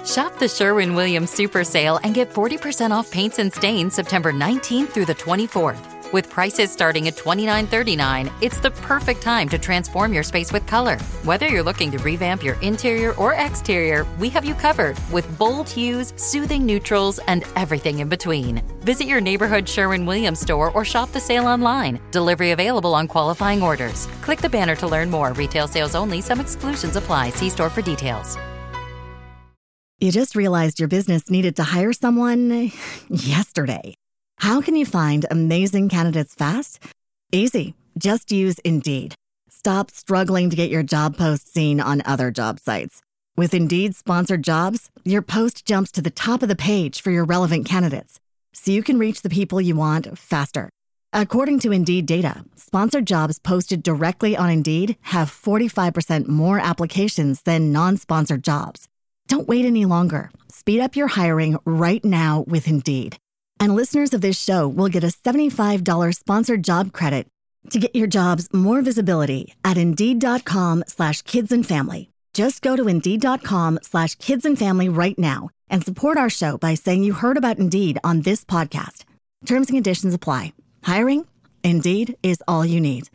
Shop the Sherwin-Williams Super Sale and get 40% off paints and stains September 19th through the 24th. With prices starting at $29.39, it's the perfect time to transform your space with color. Whether you're looking to revamp your interior or exterior, we have you covered with bold hues, soothing neutrals, and everything in between. Visit your neighborhood Sherwin-Williams store or shop the sale online. Delivery available on qualifying orders. Click the banner to learn more. Retail sales only. Some exclusions apply. See store for details. You just realized your business needed to hire someone yesterday. How can you find amazing candidates fast? Easy. Just use Indeed. Stop struggling to get your job post seen on other job sites. With Indeed sponsored jobs, your post jumps to the top of the page for your relevant candidates, so you can reach the people you want faster. According to Indeed data, sponsored jobs posted directly on Indeed have 45% more applications than non-sponsored jobs. Don't wait any longer. Speed up your hiring right now with Indeed. And listeners of this show will get a $75 sponsored job credit to get your jobs more visibility at Indeed.com/kidsandfamily. Just go to Indeed.com/kidsandfamily right now and support our show by saying you heard about Indeed on this podcast. Terms and conditions apply. Hiring? Indeed is all you need.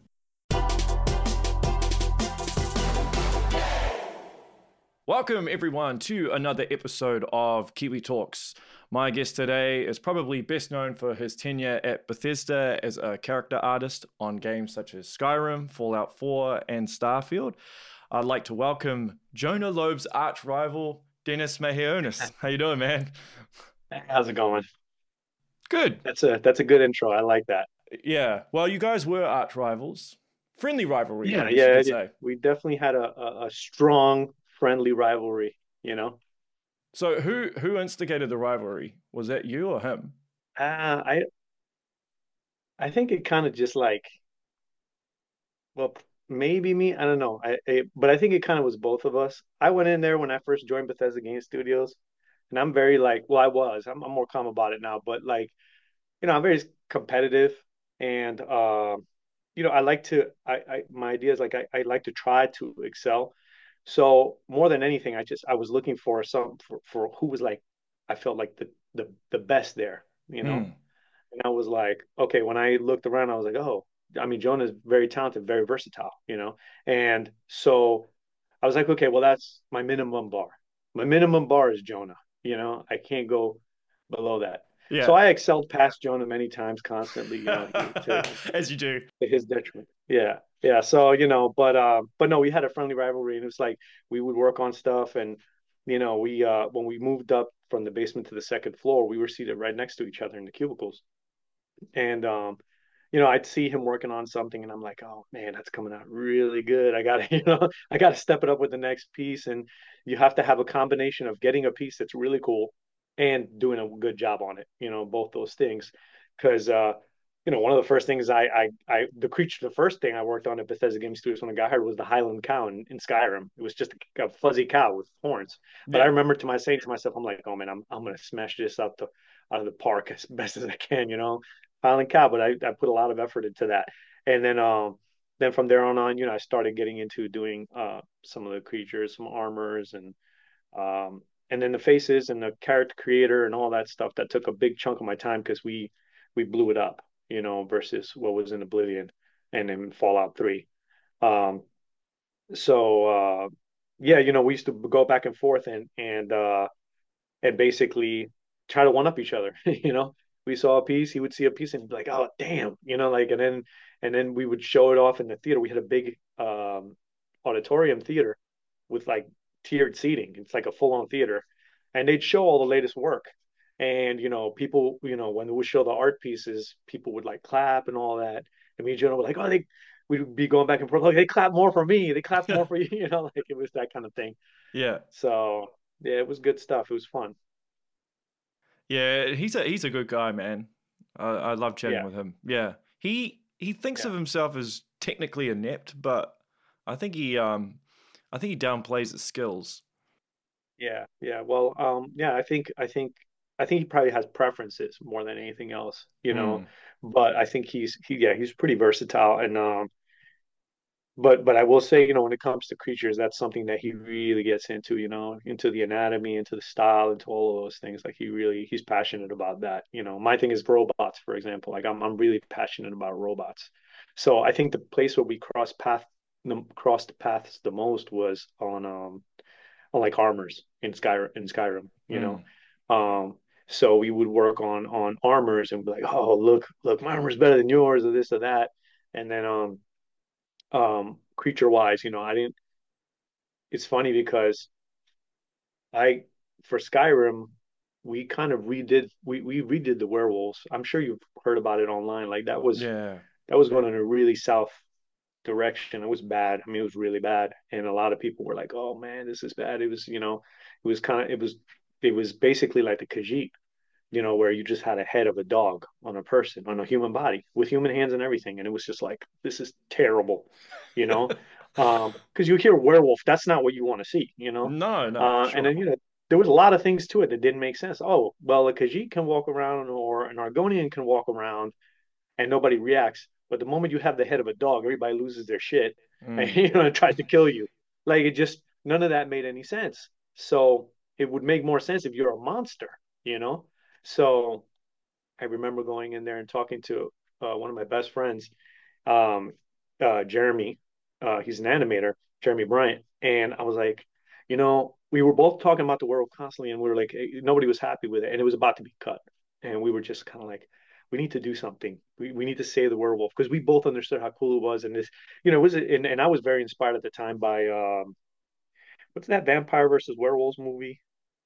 Welcome, everyone, to another episode of Kiwi Talks. My guest today is probably best known for his tenure at Bethesda as a character artist on games such as Skyrim, Fallout 4, and Starfield. I'd like to welcome Jonah Loeb's arch rival, Dennis Mahionis. How you doing, man? How's it going? Good. That's a good intro. I like that. Yeah. Well, you guys were arch rivals. Friendly rivalry, Yeah, you could say. we definitely had a strong, friendly rivalry, So who instigated the rivalry? Was that you or him? I think it kind of just well, maybe me. I don't know. But I think it kind of was both of us. I went in there when I first joined Bethesda Game Studios, and I'm very well, I was. I'm more calm about it now, but I'm very competitive, and I like to. My idea is I like to try to excel. So more than anything, I was looking for for who was I felt like the best there. Hmm. And I was like, okay, when I looked around, I was like, oh, I mean, Jonah is very talented, very versatile. And so I was like, okay, well, that's my minimum bar. My minimum bar is Jonah. I can't go below that. Yeah. So I excelled past Jonah many times, constantly, As you do. to his detriment. Yeah. Yeah. So, but no, we had a friendly rivalry, and it was like we would work on stuff, and we when we moved up from the basement to the second floor, we were seated right next to each other in the cubicles. And I'd see him working on something, and I'm like, oh man, that's coming out really good. I gotta, I gotta step it up with the next piece. And you have to have a combination of getting a piece that's really cool and doing a good job on it, both those things. Because one of the first things the first thing I worked on at Bethesda Game Studios when I got hired was the Highland Cow in Skyrim. It was just a fuzzy cow with horns. But I remember saying to myself, I'm like, oh man, I'm gonna smash this out of the park as best as I can. Highland Cow. But I put a lot of effort into that. And then from there on, I started getting into doing some of the creatures, some armors, and then the faces and the character creator and all that stuff. That took a big chunk of my time because we blew it up, versus what was in Oblivion and in Fallout 3. Um, so yeah, we used to go back and forth and basically try to one up each other. We saw a piece, he would see a piece, and he'd be like, "Oh, damn," and then we would show it off in the theater. We had a big auditorium theater with tiered seating. It's like a full on theater, and they'd show all the latest work. And people, when they would show the art pieces, people would clap and all that. And me and Jonah were like, "Oh, we'd be going back and forth, like, they clap more for me, they clap more for you," it was that kind of thing. Yeah. So yeah, it was good stuff. It was fun. Yeah, he's a good guy, man. I love chatting Yeah. with him. Yeah. He thinks of himself as technically inept, but I think he downplays his skills. Yeah, yeah. Well, yeah, I think he probably has preferences more than anything else. Mm. But I think he's pretty versatile, and but I will say, when it comes to creatures, that's something that he really gets into, into the anatomy, into the style, into all of those things. Like he's passionate about that. My thing is robots, for example. Like I'm really passionate about robots. So I think the place where we crossed paths the most was on like armors in Skyrim. Mm. So we would work on armors and be like, oh, look, my armor's better than yours, or this or that. And then creature wise, I didn't. It's funny because I for Skyrim, we kind of we redid the werewolves. I'm sure you've heard about it online. Like Yeah. that was going in a really south direction. It was bad. I mean, it was really bad, and a lot of people were like, "Oh man, this is bad." It was basically like the Khajiit, where you just had a head of a dog on a person, on a human body, with human hands and everything, and it was just like, this is terrible, you know. Because you hear werewolf, that's not what you want to see. No, no, for And sure. then there was a lot of things to it that didn't make sense. Oh, well, a Khajiit can walk around, or an Argonian can walk around, and nobody reacts. But the moment you have the head of a dog, everybody loses their shit and Mm. it tries to kill you. Like it just none of that made any sense. So it would make more sense if you're a monster, you know. So I remember going in there and talking to one of my best friends, um, Jeremy. He's an animator, Jeremy Bryant, and I was like, we were both talking about the world constantly, and we were like, nobody was happy with it, and it was about to be cut, and we were just kind of like, we need to do something. We need to save the werewolf because we both understood how cool it was, and this, it was, and I was very inspired at the time by what's that vampire versus werewolves movie?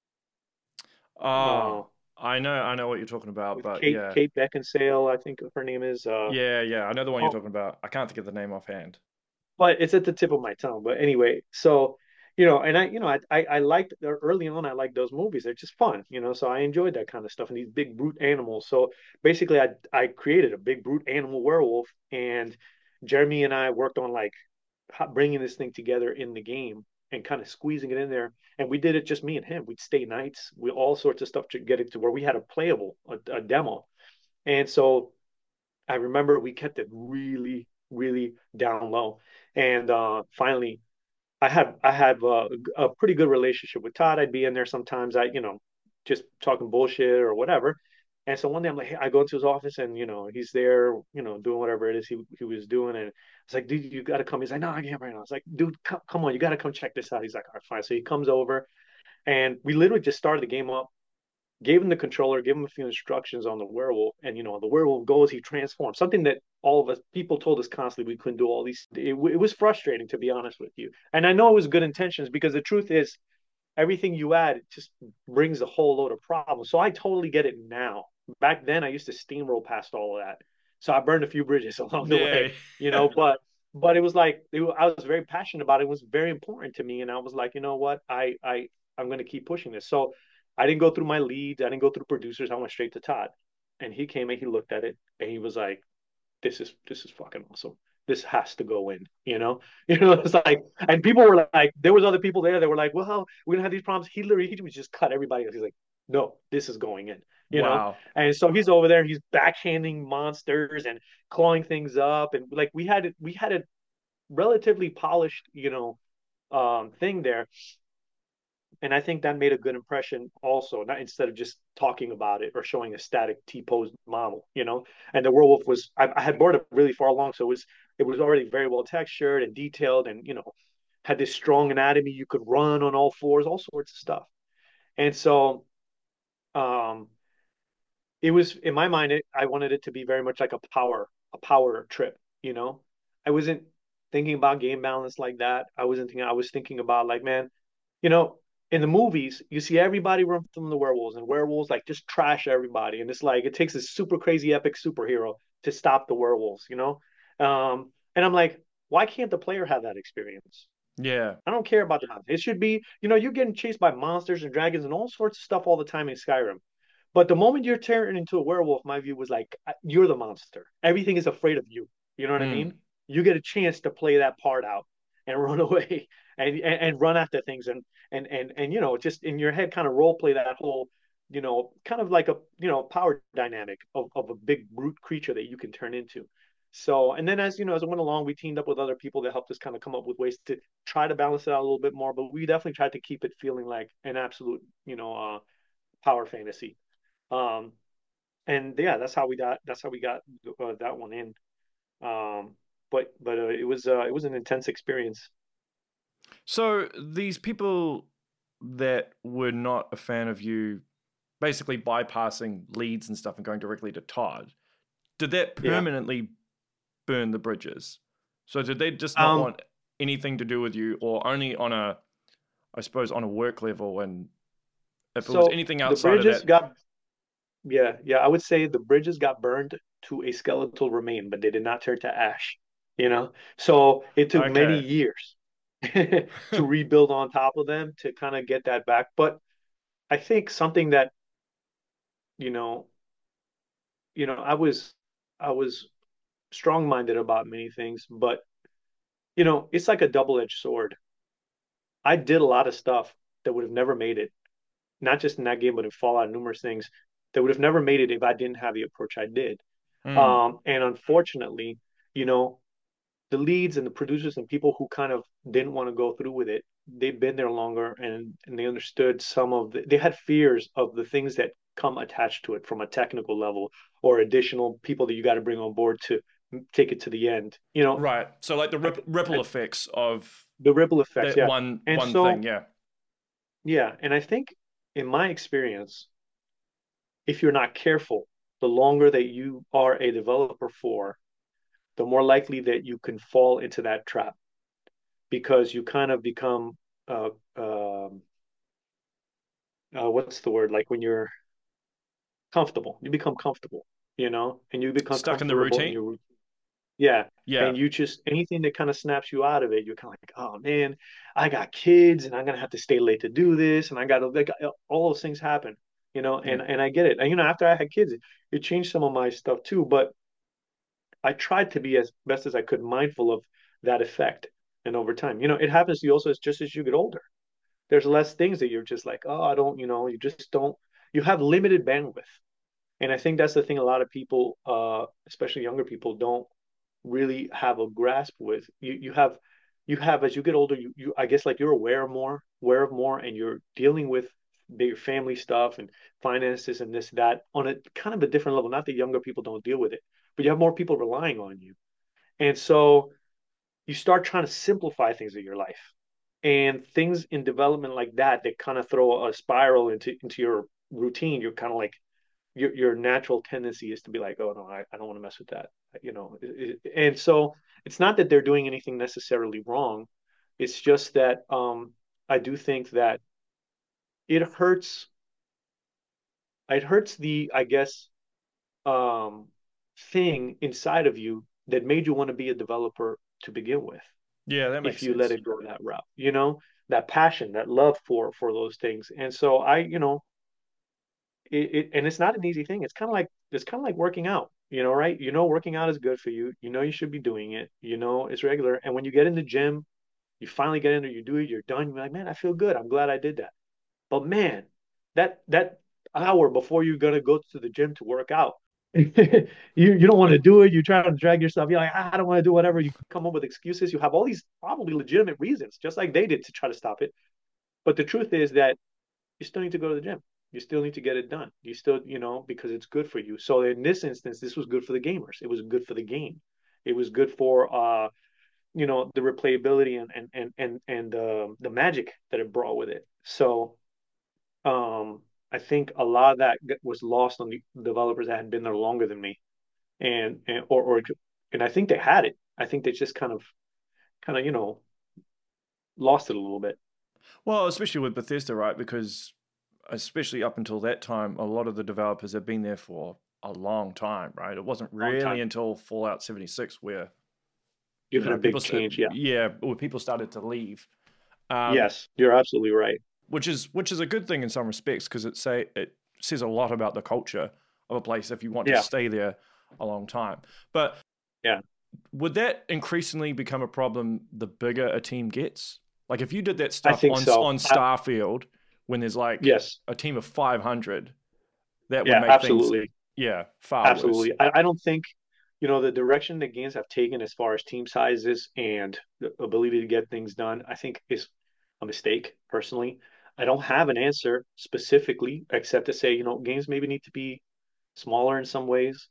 Uh, Oh, I know what you're talking about, with but Kate yeah. Kate Beckinsale, I think her name is. Yeah, yeah, I know the one you're Oh, talking about. I can't think of the name offhand. but it's at the tip of my tongue. But anyway, so and I liked early on. I liked those movies. They're just fun. So I enjoyed that kind of stuff and these big brute animals. So basically, I created a big brute animal werewolf, and Jeremy and I worked on like bringing this thing together in the game and kind of squeezing it in there. And we did it just me and him. We'd stay nights, we all sorts of stuff to get it to where we had a playable a demo. And so I remember we kept it really, really down low. And finally, I have a pretty good relationship with Todd. I'd be in there sometimes. Just talking bullshit or whatever. And so one day I'm like, hey, I go into his office and he's there, doing whatever it is he was doing. And it's like, dude, you got to come. He's like, no, I can't right now. It's like, dude, come on, you got to come check this out. He's like, all right, fine. So he comes over and we literally just started the game up, gave him the controller, gave him a few instructions on the werewolf, and the werewolf goes, he transforms. Something that all of us people told us constantly we couldn't do all these. It was frustrating to be honest with you, and I know it was good intentions because the truth is everything you add just brings a whole load of problems. So I totally get it now. Back then, I used to steamroll past all of that, so I burned a few bridges along the Yeah. way, but it was like I was very passionate about it. It was very important to me, and I was like, you know what, I'm going to keep pushing this. So I didn't go through my leads. I didn't go through producers. I went straight to Todd, and he came and he looked at it, and he was like, "This is fucking awesome. This has to go in." It's like, and people were like, there was other people there that were like, "Well, we're gonna have these problems." He would just cut everybody else. He's like, "No, this is going in." Wow. And so he's over there. He's backhanding monsters and clawing things up, and like we had a relatively polished, thing there. And I think that made a good impression also, not instead of just talking about it or showing a static T-posed model. And the werewolf was I had brought it really far along, so it was already very well textured and detailed, and had this strong anatomy. You could run on all fours, all sorts of stuff. And so um, it was in my mind. I wanted it to be very much like a power trip. I wasn't thinking about game balance like that. I wasn't thinking. I was thinking about like, man, you know, in the movies, you see everybody run from the werewolves, and werewolves like just trash everybody, and it's like it takes a super crazy epic superhero to stop the werewolves. And I'm like, why can't the player have that experience? Yeah. I don't care about the monster. It should be, you're getting chased by monsters and dragons and all sorts of stuff all the time in Skyrim. But the moment you're turned into a werewolf, my view was like, you're the monster. Everything is afraid of you. You know what I Mm. mean? You get a chance to play that part out and run away and run after things and just in your head kind of role play that whole, kind of like a power dynamic of a big brute creature that you can turn into. So, and then as you know, as it went along, we teamed up with other people that helped us kind of come up with ways to try to balance it out a little bit more. But we definitely tried to keep it feeling like an absolute, power fantasy. Um, and yeah, that's how we got that one in. Um, but it was an intense experience. So these people that were not a fan of you basically bypassing leads and stuff and going directly to Todd, did that Yeah. permanently burn the bridges? So did they just not Um, want anything to do with you, or only on a, I suppose, on a work level? And if it was so anything the outside of bridges that, got yeah, I would say the bridges got burned to a skeletal remain, but they did not turn to ash, you know? So it took many okay. years to rebuild on top of them to kind of get that back. But I think something that, you know, I was strong-minded about many things, but it's like a double-edged sword. I did a lot of stuff that would have never made it, not just in that game, but in Fallout and numerous things that would have never made it if I didn't have the approach I did. Hmm. And unfortunately, you know, the leads and the producers and people who kind of didn't want to go through with it, they've been there longer and they understood they had fears of the things that come attached to it from a technical level or additional people that you got to bring on board to take it to the end. Right. So like the I, ripple I, effects of the ripple effects, that yeah. And one thing. so, Yeah. yeah, and I think in my experience, if you're not careful, the longer that you are a developer for, the more likely that you can fall into that trap because you kind of become uh, um what's the word, like when you're comfortable, you become comfortable, and you become Stuck in the comfortable in routine. your yeah, Yeah. and you just anything that kind of snaps you out of it, you're kind of like, oh man, I got kids and I'm gonna have to stay late to do this, and I got to like all those things happen, Yeah. and I get it, and after I had kids, it changed some of my stuff too, but I tried to be as best as I could mindful of that effect. And over time, it happens to you also just as you get older. There's less things that you're just like, oh, I don't, you just don't, you have limited bandwidth. And I think that's the thing a lot of people, especially younger people, don't really have a grasp with. You have as you get older, you I guess like you're aware of more, and you're dealing with bigger family stuff and finances and this, that on a kind of a different level. Not that younger people don't deal with it, but you have more people relying on you. And so you start trying to simplify things in your life and things in development like that kind of throw a spiral into your routine. You're kind of like your natural tendency is to be like, oh no, I don't want to mess with that, and so it's not that they're doing anything necessarily wrong. It's just that I do think that it hurts. It hurts the, I guess, um, thing inside of you that made you want to be a developer to begin with. Yeah, that makes If you let sense. it go that route, that passion, that love for those things. And so and it's not an easy thing. It's kind of like working out, right? Working out is good for you. You should be doing it. It's regular. And when you get in the gym, you finally get in there, you do it, you're done. You're like, man, I feel good. I'm glad I did that. But man, that hour before you're gonna go to the gym to work out, you don't want to do it. You try to drag yourself. You're like, I don't want to do whatever. You come up with excuses. You have all these probably legitimate reasons, just like they did, to try to stop it. But the truth is that you still need to go to the gym. You still need to get it done. You still, because it's good for you. So in this instance, this was good for the gamers. It was good for the game. It was good for the replayability and the magic that it brought with it. So I think a lot of that was lost on the developers that had been there longer than me, and I think they had it. I think they just kind of lost it a little bit. Well, especially with Bethesda, right? Because especially up until that time, a lot of the developers have been there for a long time, right? It wasn't Long really time. until Fallout 76 where, You had a people, big change. Yeah. yeah, where people started to leave. Um, Yes, you're absolutely right. which is a good thing in some respects because it says a lot about the culture of a place if you want to Yeah. stay there a long time. But Yeah. would that increasingly become a problem the bigger a team gets? Like if you did that I stuff think so. on Starfield when there's like Yes. a team of 500, that would Yeah, make things, absolutely. yeah, far worse. Absolutely. I don't think the direction that games have taken as far as team sizes and the ability to get things done, I think is a mistake, personally. I don't have an answer specifically, except to say, games maybe need to be smaller in some ways,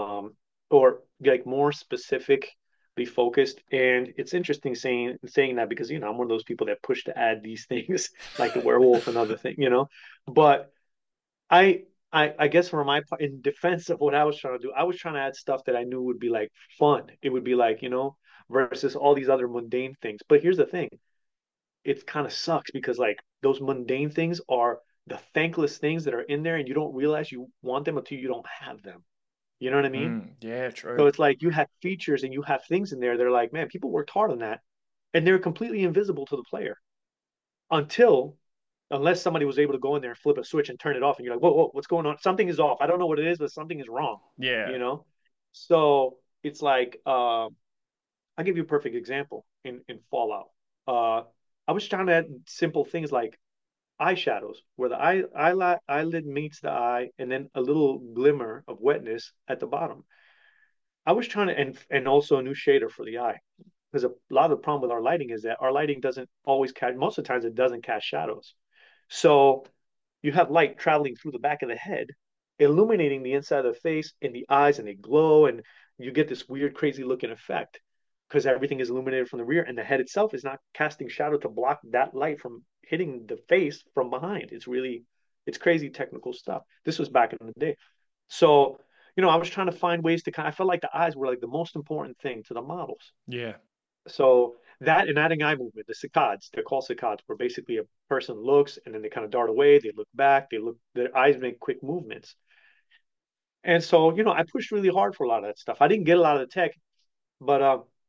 or like more specifically focused. And it's interesting saying that because, I'm one of those people that push to add these things like the werewolf and other thing. But I I guess for my part, in defense of what I was trying to do, I was trying to add stuff that I knew would be like fun. It would be like, versus all these other mundane things. But here's the thing, it kind of sucks because like those mundane things are the thankless things that are in there, and you don't realize you want them until you don't have them. You know what I mean? Yeah, So true. it's like you have features and you have things in there. They're like, man, people worked hard on that, and they're completely invisible to the player until unless somebody was able to go in there and flip a switch and turn it off, and you're like, whoa, whoa, what's going on? Something is off. I don't know what it is, but something is wrong. Yeah. You know. So it's like, I'll give you a perfect example in Fallout. Uh, I was trying to add simple things like eye shadows, where the eyelid meets the eye, and then a little glimmer of wetness at the bottom. I was trying to, and also a new shader for the eye, because a lot of the problem with our lighting is that our lighting doesn't always cast. Most of the times, it doesn't cast shadows. So you have light traveling through the back of the head, illuminating the inside of the face and the eyes, and they glow, and you get this weird, crazy looking effect because everything is illuminated from the rear, and the head itself is not casting shadow to block that light from hitting the face from behind. It's crazy technical stuff. This was back in the day. So, I was trying to find ways to I felt like the eyes were like the most important thing to the models. Yeah. So that and adding eye movement, the saccades, they're called saccades, where basically a person looks and then they kind of dart away, they look back, their eyes make quick movements. And so, I pushed really hard for a lot of that stuff. I didn't get a lot of the tech, but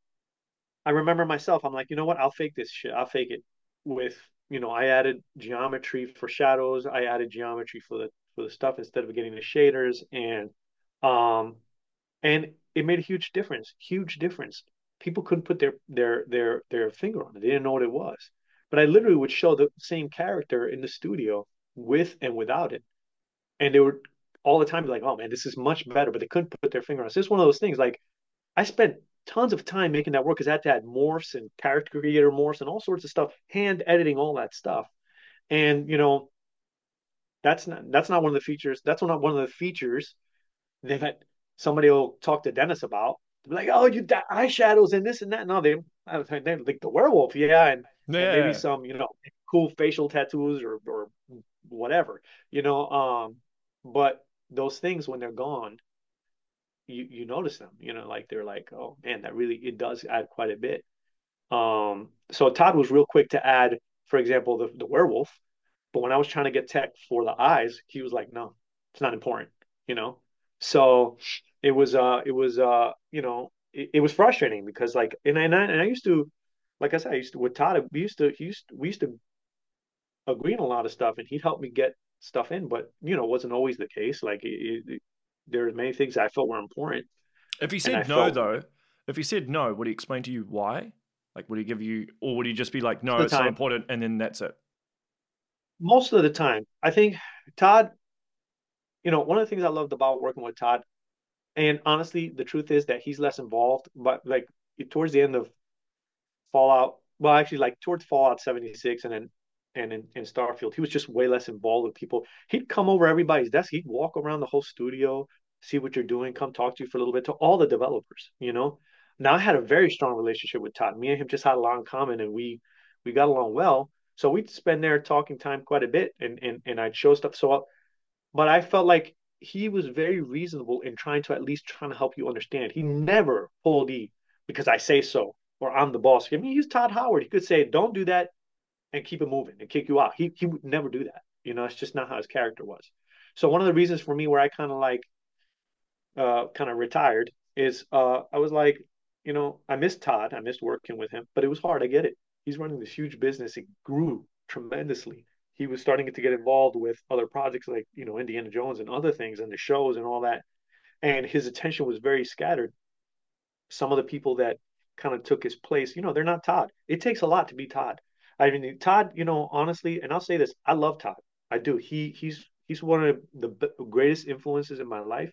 I remember myself, I'm like, you know what? I'll fake this shit. I'll fake it with, I added geometry for shadows. I added geometry for the stuff instead of getting the shaders, um and it made a huge difference. Huge difference. People couldn't put their finger on it. They didn't know what it was. But I literally would show the same character in the studio with and without it, and they would all the time be like, "Oh man, this is much better," but they couldn't put their finger on it. So it's one of those things. Like I spent tons of time making that work because I had to add morphs and character creator morphs and all sorts of stuff, hand editing all that stuff. And that's not one of the features. That's not one of the features that somebody will talk to Dennis about. They'll be like, oh, you got eyeshadows and this and that. No, they like the werewolf, yeah, and maybe Yeah. some cool facial tattoos or whatever, but those things when they're gone, you notice them, like they're like, oh man, that really it does add quite a bit. So Todd was real quick to add, for example, the werewolf, but when I was trying to get tech for the eyes, he was like, no, it's not important, you know. So it was frustrating because like and I used to, like I said, I used to with Todd, we used to agree on a lot of stuff, and he'd help me get stuff in, but it wasn't always the case. Like there were many things I felt were important, If he and I said no, felt though, if he said no, would he explain to you why? Like, would he give you, or would he just be like, most no, of the it's not time, important, and then that's it? I think Todd, one of the things I loved about working with Todd. And honestly, the truth is that he's less involved. But like towards the end of Fallout, well, actually, like towards Fallout 76 and then in Starfield, he was just way less involved with people. He'd come over everybody's desk. He'd walk around the whole studio, see what you're doing, come talk to you for a little bit to all the developers. Now I had a very strong relationship with Todd. Me and him just had a lot in common, and we got along well. So we'd spend there talking time quite a bit, and I'd show stuff. But I felt like he was very reasonable in trying to help you understand. He never pulled the because I say so or I'm the boss. I mean, he's Todd Howard. He could say, "Don't do that," and keep it moving and kick you out. He would never do that. It's just not how his character was. So one of the reasons for me where I kind of retired is I was like, I missed Todd. I missed working with him, but it was hard. I get it. He's running this huge business. It grew tremendously. He was starting to get involved with other projects like, Indiana Jones and other things and the shows and all that. And his attention was very scattered. Some of the people that kind of took his place, they're not Todd. It takes a lot to be Todd. I mean, Todd, honestly, and I'll say this, I love Todd. I do. He's one of the greatest influences in my life.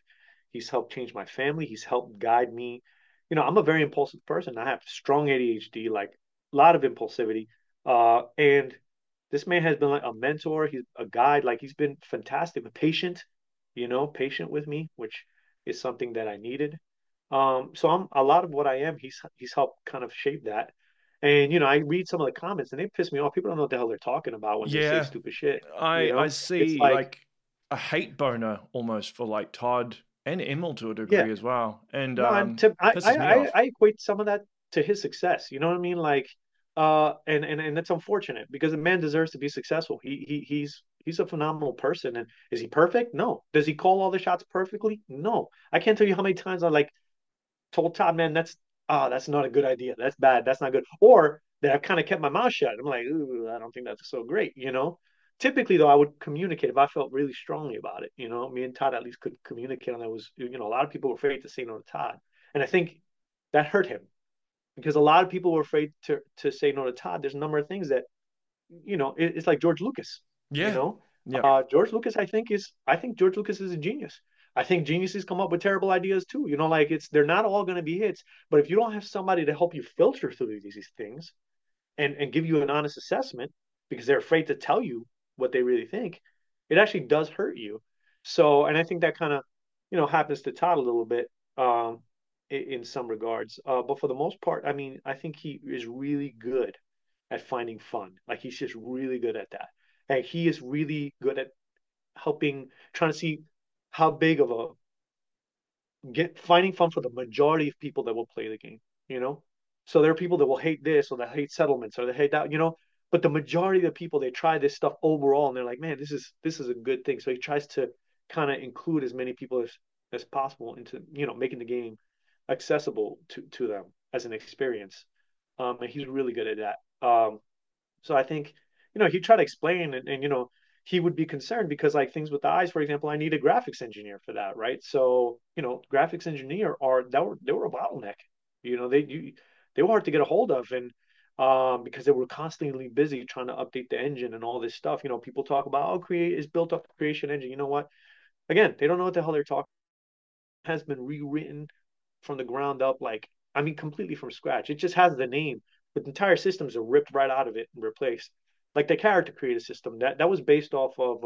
He's helped change my family. He's helped guide me. I'm a very impulsive person. I have strong ADHD, like a lot of impulsivity. And this man has been like a mentor. He's a guide. Like he's been fantastic, but patient, patient with me, which is something that I needed. So I'm a lot of what I am. He's helped kind of shape that. And I read some of the comments and they piss me off. People don't know what the hell they're talking about when they say Yeah, stupid shit. I It's see like, like a hate boner almost for like Todd and Emil to a yeah, degree as well, and no, I, pisses I me I off. I equate some of that to his success. You know what I mean? Like, and that's unfortunate because the man deserves to be successful. He's a phenomenal person. And is he perfect? No. Does he call all the shots perfectly? No. I can't tell you how many times I like told Todd, man, that's not a good idea. That's bad. That's not good. Or that I've kind of kept my mouth shut. I'm like, ooh, I don't think that's so great. Typically though, I would communicate if I felt really strongly about it. Me and Todd at least could communicate on that. Was a lot of people were afraid to say no to Todd. And I think that hurt him because a lot of people were afraid to say no to Todd. There's a number of things that, it's like George Lucas, you Yeah, know. yeah, George Lucas, I think George Lucas is a genius. I think geniuses come up with terrible ideas too. Like they're not all going to be hits, but if you don't have somebody to help you filter through these things and give you an honest assessment because they're afraid to tell you what they really think, it actually does hurt you. So, and I think that kind of, happens to Todd a little bit in some regards. But for the most part, I mean, I think he is really good at finding fun. Like he's just really good at that. And he is really good at trying to see how big of a get finding fun for the majority of people that will play the game, you know? So there are people that will hate this or that hate settlements or they hate that. But the majority of the people they try this stuff overall and they're like, man, this is a good thing. So he tries to kind of include as many people as possible into, making the game accessible to them as an experience. And he's really good at that. So I think, he tried to explain and he would be concerned because like things with the eyes, for example, I need a graphics engineer for that, right? So, graphics engineer they were a bottleneck. They were hard to get a hold of and because they were constantly busy trying to update the engine and all this stuff. People talk about create is built off the creation engine. You know what? Again, they don't know what the hell they're talking. It has been rewritten from the ground up, like I mean, completely from scratch. It just has the name, but the entire systems are ripped right out of it and replaced. Like the character creator system that was based off of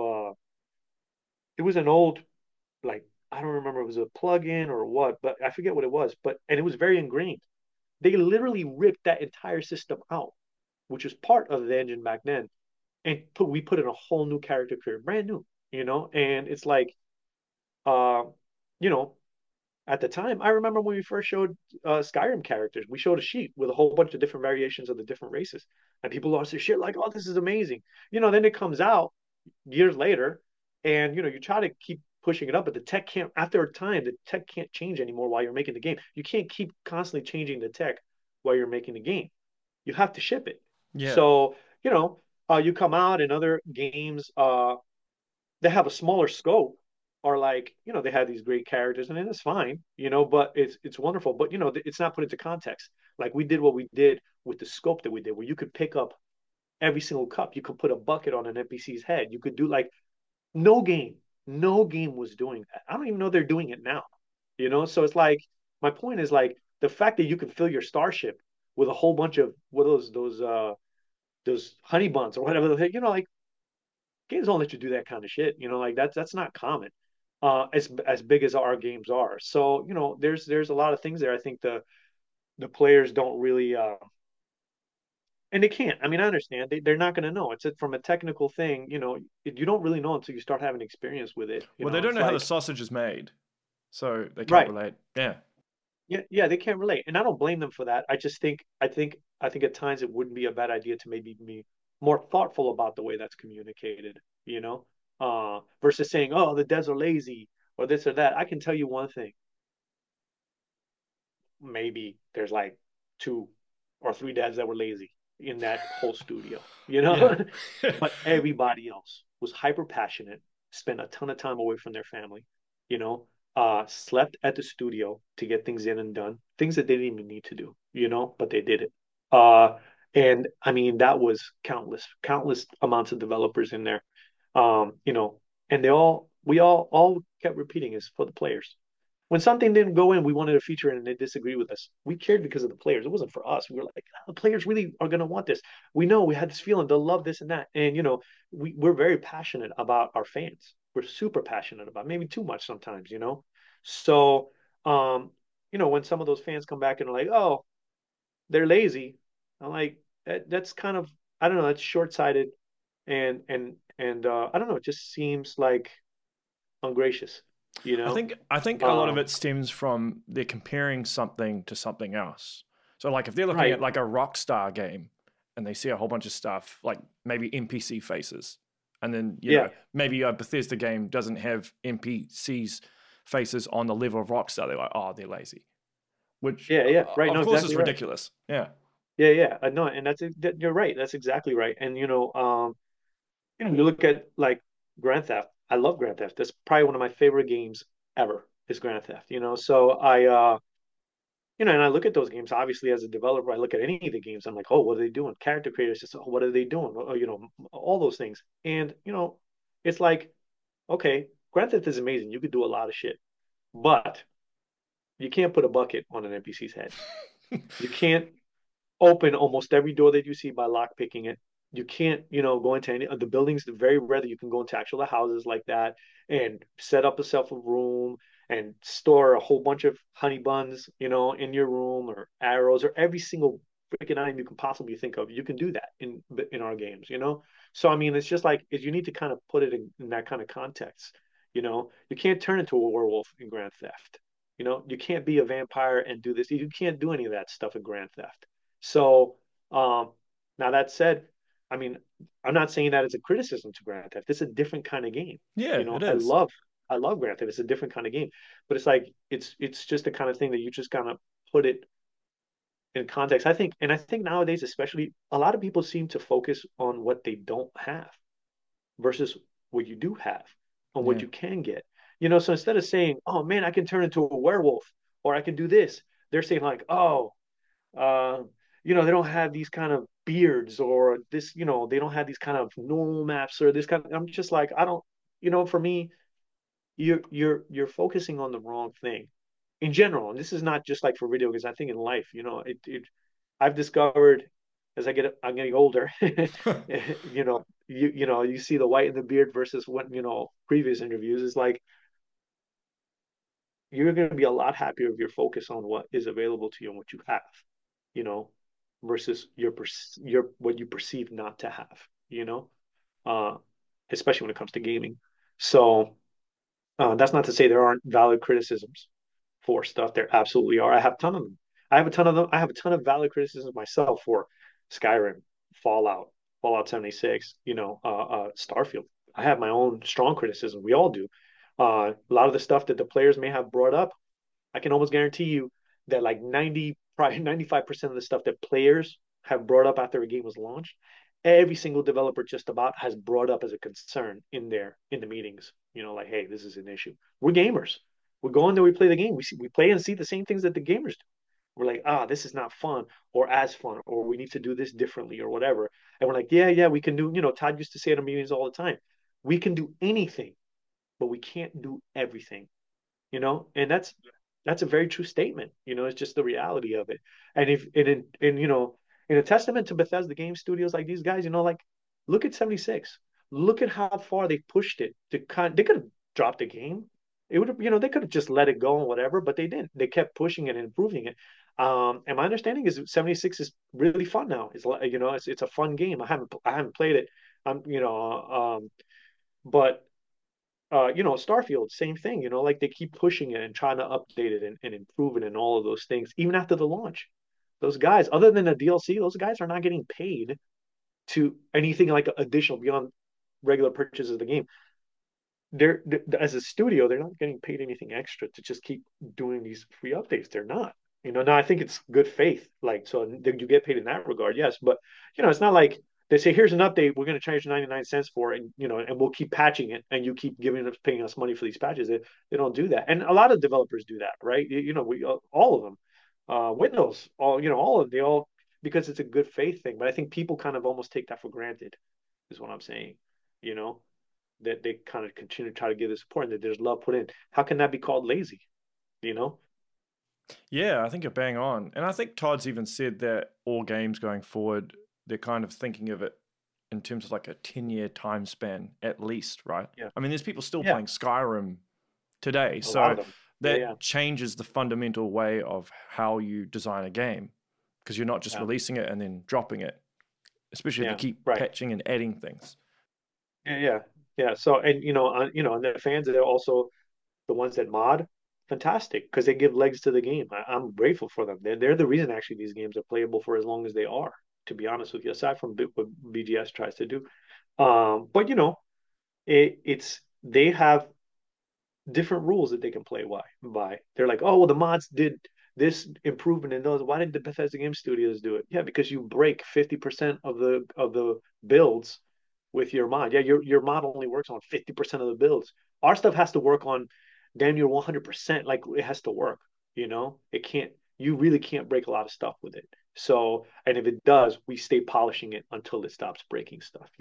it was an old like I don't remember if it was a plug-in or what, but I forget what it was. But and it was very ingrained. They literally ripped that entire system out, which was part of the engine back then, and we put in a whole new character creator, brand new. And it's like, uh, you know, at the time, I remember when we first showed Skyrim characters, we showed a sheet with a whole bunch of different variations of the different races, and people lost their shit like, "Oh, this is amazing!" Then it comes out years later, and you try to keep pushing it up, but the tech can't. After a time, the tech can't change anymore while you're making the game. You can't keep constantly changing the tech while you're making the game. You have to ship it. yeah. So you come out in other games. They have a smaller scope are like they have these great characters and it's fine, but it's wonderful, but it's not put into context. Like we did what we did with the scope that we did where you could pick up every single cup, you could put a bucket on an NPC's head, you could do like no game no game was doing that. I don't even know they're doing it now. So it's like my point is like the fact that you can fill your starship with a whole bunch of what are those honey buns or whatever like games don't let you do that kind of shit. Like that's not common. As big as our games are. So there's a lot of things there. I think the players don't really and they can't. I mean, I understand they're not going to know. From a technical thing. You don't really know until you start having experience with it. Well, they don't It's know how the like sausage is made, so they can't right. relate. Yeah. Yeah, yeah, they can't relate, and I don't blame them for that. I just think I think at times it wouldn't be a bad idea to maybe be more thoughtful about the way that's communicated. Versus saying, "Oh, the devs are lazy" or this or that. I can tell you one thing: maybe there's like two or three devs that were lazy in that whole studio, Yeah. but everybody else was hyper passionate, spent a ton of time away from their family, slept at the studio to get things in and done, things that they didn't even need to do, but they did it. Uh, and I mean, that was countless amounts of developers in there, and we all kept repeating is for the players. When something didn't go in, we wanted a feature and they disagreed with us. We cared because of the players. It wasn't for us. We were like, "Oh, the players really are going to want this. We know we had this feeling they'll love this and that." And, we're very passionate about our fans. We're super passionate about maybe too much sometimes. So, when some of those fans come back and are like, "Oh, they're lazy," I'm like, that's kind of, I don't know, that's short-sighted and I don't know, it just seems like ungracious, you I know? think I think a lot of Um, it stems from they're comparing something to something else. So like if they're looking at right. like a Rockstar game and they see a whole bunch of stuff like maybe NPC faces, and then Yeah. maybe a Bethesda game doesn't have NPCs faces on the level of Rockstar, they're like, oh, they're lazy, which Yeah. Yeah. Right. of No, course is exactly right. ridiculous. Yeah, Yeah. Yeah. No, and you're right. That's exactly right. And, you look at like Grand Theft. I love Grand Theft. That's probably one of my favorite games ever is Grand Theft. So and I look at those games, obviously, as a developer, I look at any of the games, I'm like, oh, what are they doing? Character creators, just, oh, what are they doing? All those things. And, it's like, okay, Grand Theft is amazing. You could do a lot of shit, but you can't put a bucket on an NPC's head. You can't open almost every door that you see by lock picking it. You can't, go into any of the buildings. Very rare that you can go into actual houses like that and set up yourself a room and store a whole bunch of honey buns, in your room or arrows or every single freaking item you can possibly think of. You can do that in our games. So I mean, it's just like you need to kind of put it in that kind of context. You can't turn into a werewolf in Grand Theft. You can't be a vampire and do this. You can't do any of that stuff in Grand Theft. So, now that said, I mean, I'm not saying that it's a criticism to Grand Theft. It's a different kind of game. yeah, it I is. love Grand Theft. It's a different kind of game, but it's like it's just the kind of thing that you just kind of put it in context. I think nowadays, especially, a lot of people seem to focus on what they don't have versus what you do have, on what Yeah, you can get. So instead of saying, "Oh man, I can turn into a werewolf," or "I can do this," they're saying like, "Oh, uh, they don't have these kind of beards or this, they don't have these kind of normal maps or this kind of, I'm just like, I don't, for me, you're focusing on the wrong thing in general. And this is not just like for video games. I think in life, I've discovered as I'm getting older, you see the white in the beard versus what, previous interviews is like, you're going to be a lot happier if you're focused on what is available to you and what you have, you know, versus your what you perceive not to have, you know, uh, especially when it comes to gaming. So that's not to say there aren't valid criticisms for stuff. There absolutely are. I have a ton of them. I have a ton of them. I have a ton of valid criticisms myself for Skyrim, Fallout, Fallout 76, Starfield. I have my own strong criticism. We all do. A lot of the stuff that the players may have brought up, I can almost guarantee you that like 90, probably 95% of the stuff that players have brought up after a game was launched, every single developer just about has brought up as a concern in the meetings. Like, hey, this is an issue. We're gamers. We go in there, we play the game. We play and see the same things that the gamers do. We're like, this is not fun or as fun, or we need to do this differently or whatever. And we're like, yeah, yeah, we can do, Todd used to say at our meetings all the time, we can do anything, but we can't do everything, and that's a very true statement. It's just the reality of it. And if in a testament to Bethesda game studios like these guys, like look at 76. Look at how far they pushed it they could have dropped the game. It would have, they could have just let it go and whatever, but they didn't. They kept pushing it and improving it. And my understanding is 76 is really fun now. It's a fun game. I haven't played it. But Starfield, same thing, like they keep pushing it and trying to update it and improve it and all of those things, even after the launch. Those guys, other than the DLC, those guys are not getting paid to anything like additional beyond regular purchases of the game. They're as a studio, they're not getting paid anything extra to just keep doing these free updates. They're not. Now I think it's good faith, like so you get paid in that regard, yes. But it's not like they say here's an update, we're going to charge 99 cents for it, and we'll keep patching it, and you keep paying us money for these patches. They don't do that, and a lot of developers do that, right? We all of them, Windows, all of they all because it's a good faith thing. But I think people kind of almost take that for granted, is what I'm saying. You know that they kind of continue to try to give the support and that there's love put in. How can that be called lazy? you know? Yeah, I think you're bang on. And I think Todd's even said that all games going forward, they're kind of thinking of it in terms of like a 10-year time span at least, right? Yeah. I mean, there's people still Yeah. playing Skyrim today. A lot So of them. Yeah. Yeah. that changes the fundamental way of how you design a game because you're not just Yeah. releasing it and then dropping it, especially if you Yeah. keep Right. patching and adding things. Yeah. Yeah. Yeah. So, and and the fans are also the ones that mod, fantastic, because they give legs to the game. I'm grateful for them. They're the reason actually these games are playable for as long as they are, to be honest with you, aside from what BGS tries to do. But it's they have different rules that they can play by. They're like, oh well, the mods did this improvement in those. Why didn't the Bethesda Game Studios do it? Yeah, because you break 50% of the builds with your mod. Yeah, your mod only works on 50% of the builds. Our stuff has to work on damn near 100%. Like it has to work. It can't. You really can't break a lot of stuff with it. So, and if it does, we stay polishing it until it stops breaking stuff.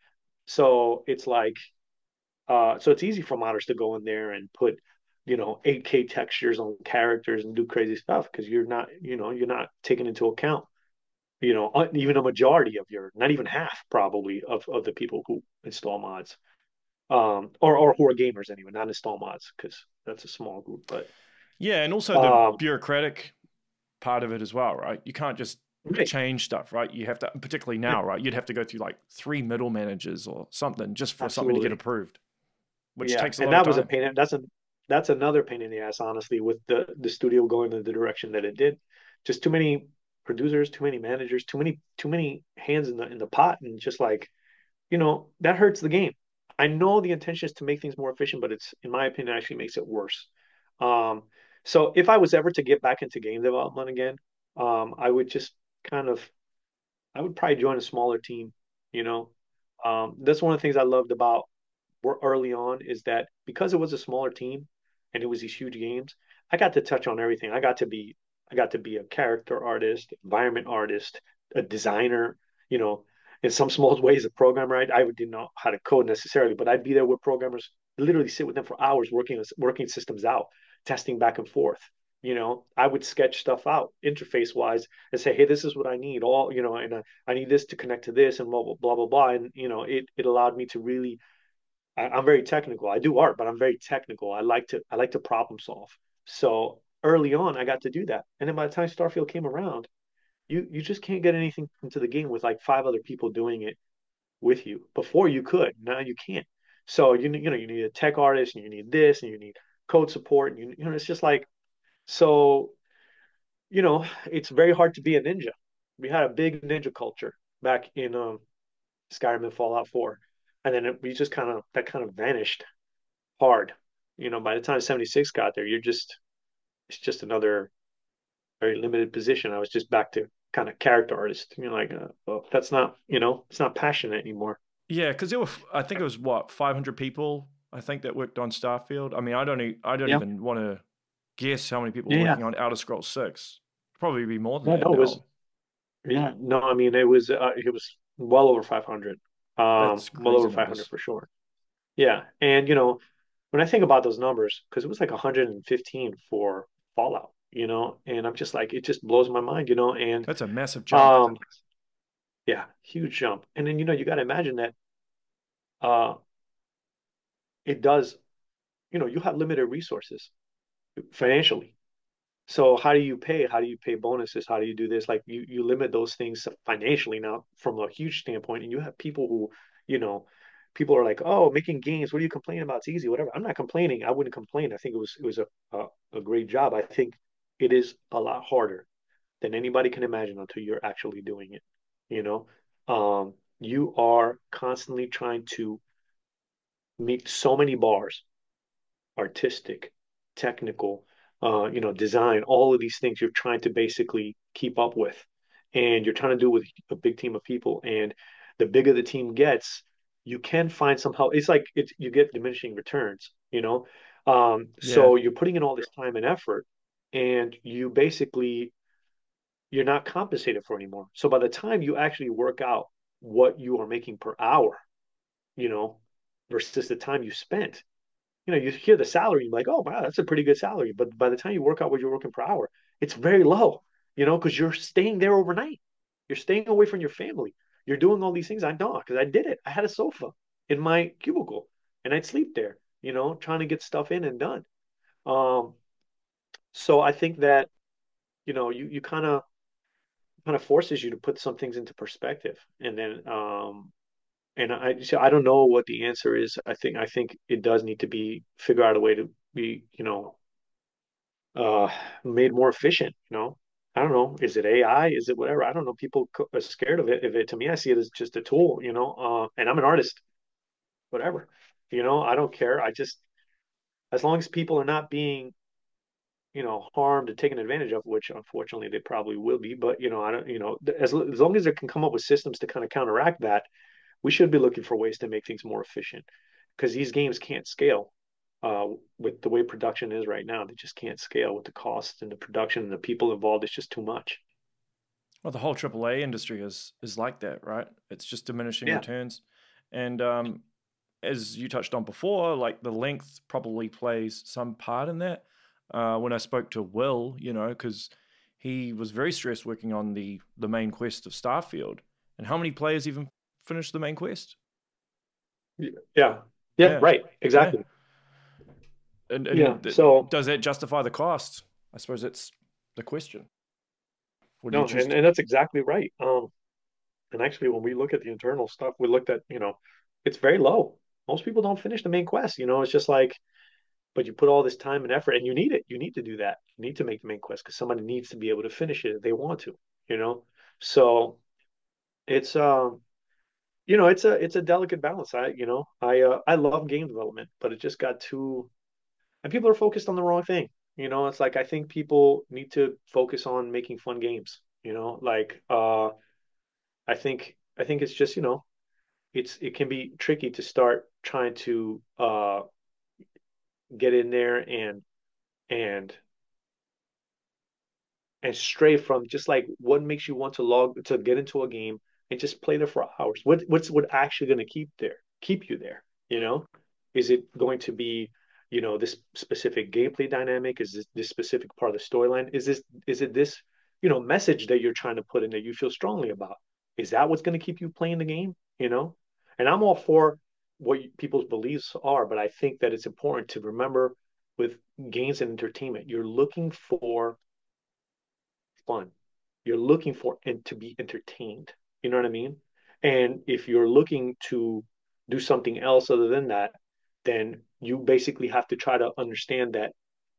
So it's like so it's easy for modders to go in there and put, 8K textures on characters and do crazy stuff because you're not taking into account, even a majority of not even half probably of the people who install mods, or who are gamers anyway, not install mods because that's a small group. But Yeah, and also the um, bureaucratic part of it as well, right? You can't just right, change stuff, right? You have to, particularly yeah, now, right? You'd have to go through like 3 managers or something just for something to get absolutely, approved, which yeah, takes a and lot of that was a time. pain. That's another pain in the ass, honestly, with the studio going in the direction that it did. Just too many producers, too many managers, too many hands in the pot, and just like that hurts the game. I know the intention is to make things more efficient, but it's, in my opinion, actually makes it worse. Um, so if I was ever to get back into game development again, I would just kind of, I would probably join a smaller team. You know, that's one of the things I loved about early on is that because it was a smaller team and it was these huge games, I got to touch on everything. I got to be a character artist, environment artist, a designer, you know, in some small ways a programmer. I didn't know how to code necessarily, but I'd be there with programmers, literally sit with them for hours working systems out, testing back and forth. I would sketch stuff out interface wise and say, hey, this is what I need. And I need this to connect to this and blah blah blah blah blah. And it allowed me to really I'm very technical. I do art, but I'm very technical. I like to problem solve. So early on, I got to do that. And then by the time Starfield came around, you just can't get anything into the game with like five other people doing it with you. Before you could, now you can't. So you need a tech artist, and you need this, and you need code support, and it's just like so. It's very hard to be a ninja. We had a big ninja culture back in Skyrim and Fallout 4, and then we just kind of vanished hard. By the time 76 got there, it's just another very limited position. I was just back to kind of character artist. Like, well, that's not, it's not passionate anymore. Yeah, because there were, I think it was what, 500 people, I think, that worked on Starfield. I mean, I don't Yeah. even want to guess how many people Yeah. were Yeah. working on Outer Scrolls 6. Probably be more than Yeah. that No, now. yeah. No, I mean, it was well over 500. That's Well crazy over 500 numbers. for sure. Yeah. And, when I think about those numbers, because it was like 115 for Fallout, and I'm just like, it just blows my mind, and, That's a massive jump. um, yeah, huge jump. And then, you got to imagine that, uh, it does, you have limited resources financially. So how do you pay? How do you pay bonuses? How do you do this? Like you limit those things financially now from a huge standpoint. And you have people who, you know, people are like, oh, making games. What are you complaining about? It's easy, whatever. I'm not complaining. I wouldn't complain. I think it was a great job. I think it is a lot harder than anybody can imagine until you're actually doing it. You know, you are constantly trying to meet so many bars, artistic, technical, design, all of these things you're trying to basically keep up with. And you're trying to do it with a big team of people. And the bigger the team gets, you can find some help. It's like you get diminishing returns. Yeah. So you're putting in all this time and effort, and you're not compensated for anymore. So by the time you actually work out what you are making per hour, you know, versus the time you spent, you hear the salary, you're like, oh wow, that's a pretty good salary. But by the time you work out what you're working per hour, it's very low, because you're staying there overnight. You're staying away from your family. You're doing all these things. I know because I did it. I had a sofa in my cubicle and I'd sleep there, trying to get stuff in and done. Um, so I think that, you kind of forces you to put some things into perspective. And then and I don't know what the answer is. I think it does need to be figure out a way to be, uh made more efficient, I don't know. Is it AI? Is it whatever? I don't know. People are scared of it. To me, I see it as just a tool, and I'm an artist, whatever. I don't care. As long as people are not being, harmed and taken advantage of, which unfortunately they probably will be. But, I don't, as long as they can come up with systems to kind of counteract that, we should be looking for ways to make things more efficient because these games can't scale with the way production is right now. They just can't scale with the cost and the production and the people involved. It's just too much. Well, the whole AAA industry is like that, right? It's just diminishing Yeah. returns. And as you touched on before, like the length probably plays some part in that. When I spoke to Will, because he was very stressed working on the main quest of Starfield. And how many players even finished the main quest? Yeah. Yeah. Yeah, Right. yeah. Exactly. And Yeah. and So does that justify the cost? I suppose that's the question. Or do you no, choose and that's exactly right. And actually, when we look at the internal stuff, we looked at, it's very low. Most people don't finish the main quest. It's just like, but you put all this time and effort, and you need it. You need to do that. You need to make the main quest because somebody needs to be able to finish it if they want to. You know, so it's it's a delicate balance. I love game development, but it just got too, and people are focused on the wrong thing. It's like I think people need to focus on making fun games. Like I think it's just it can be tricky to start trying to get in there and and stray from just like what makes you want to log to get into a game and just play there for hours. What actually going to keep you there? Is it going to be this specific gameplay dynamic? Is this specific part of the storyline? Is it this message that you're trying to put in that you feel strongly about? Is that what's going to keep you playing the game? And I'm all for what people's beliefs are, but I think that it's important to remember with games and entertainment, you're looking for fun. You're looking for and to be entertained. You know what I mean? And if you're looking to do something else other than that, then you basically have to try to understand that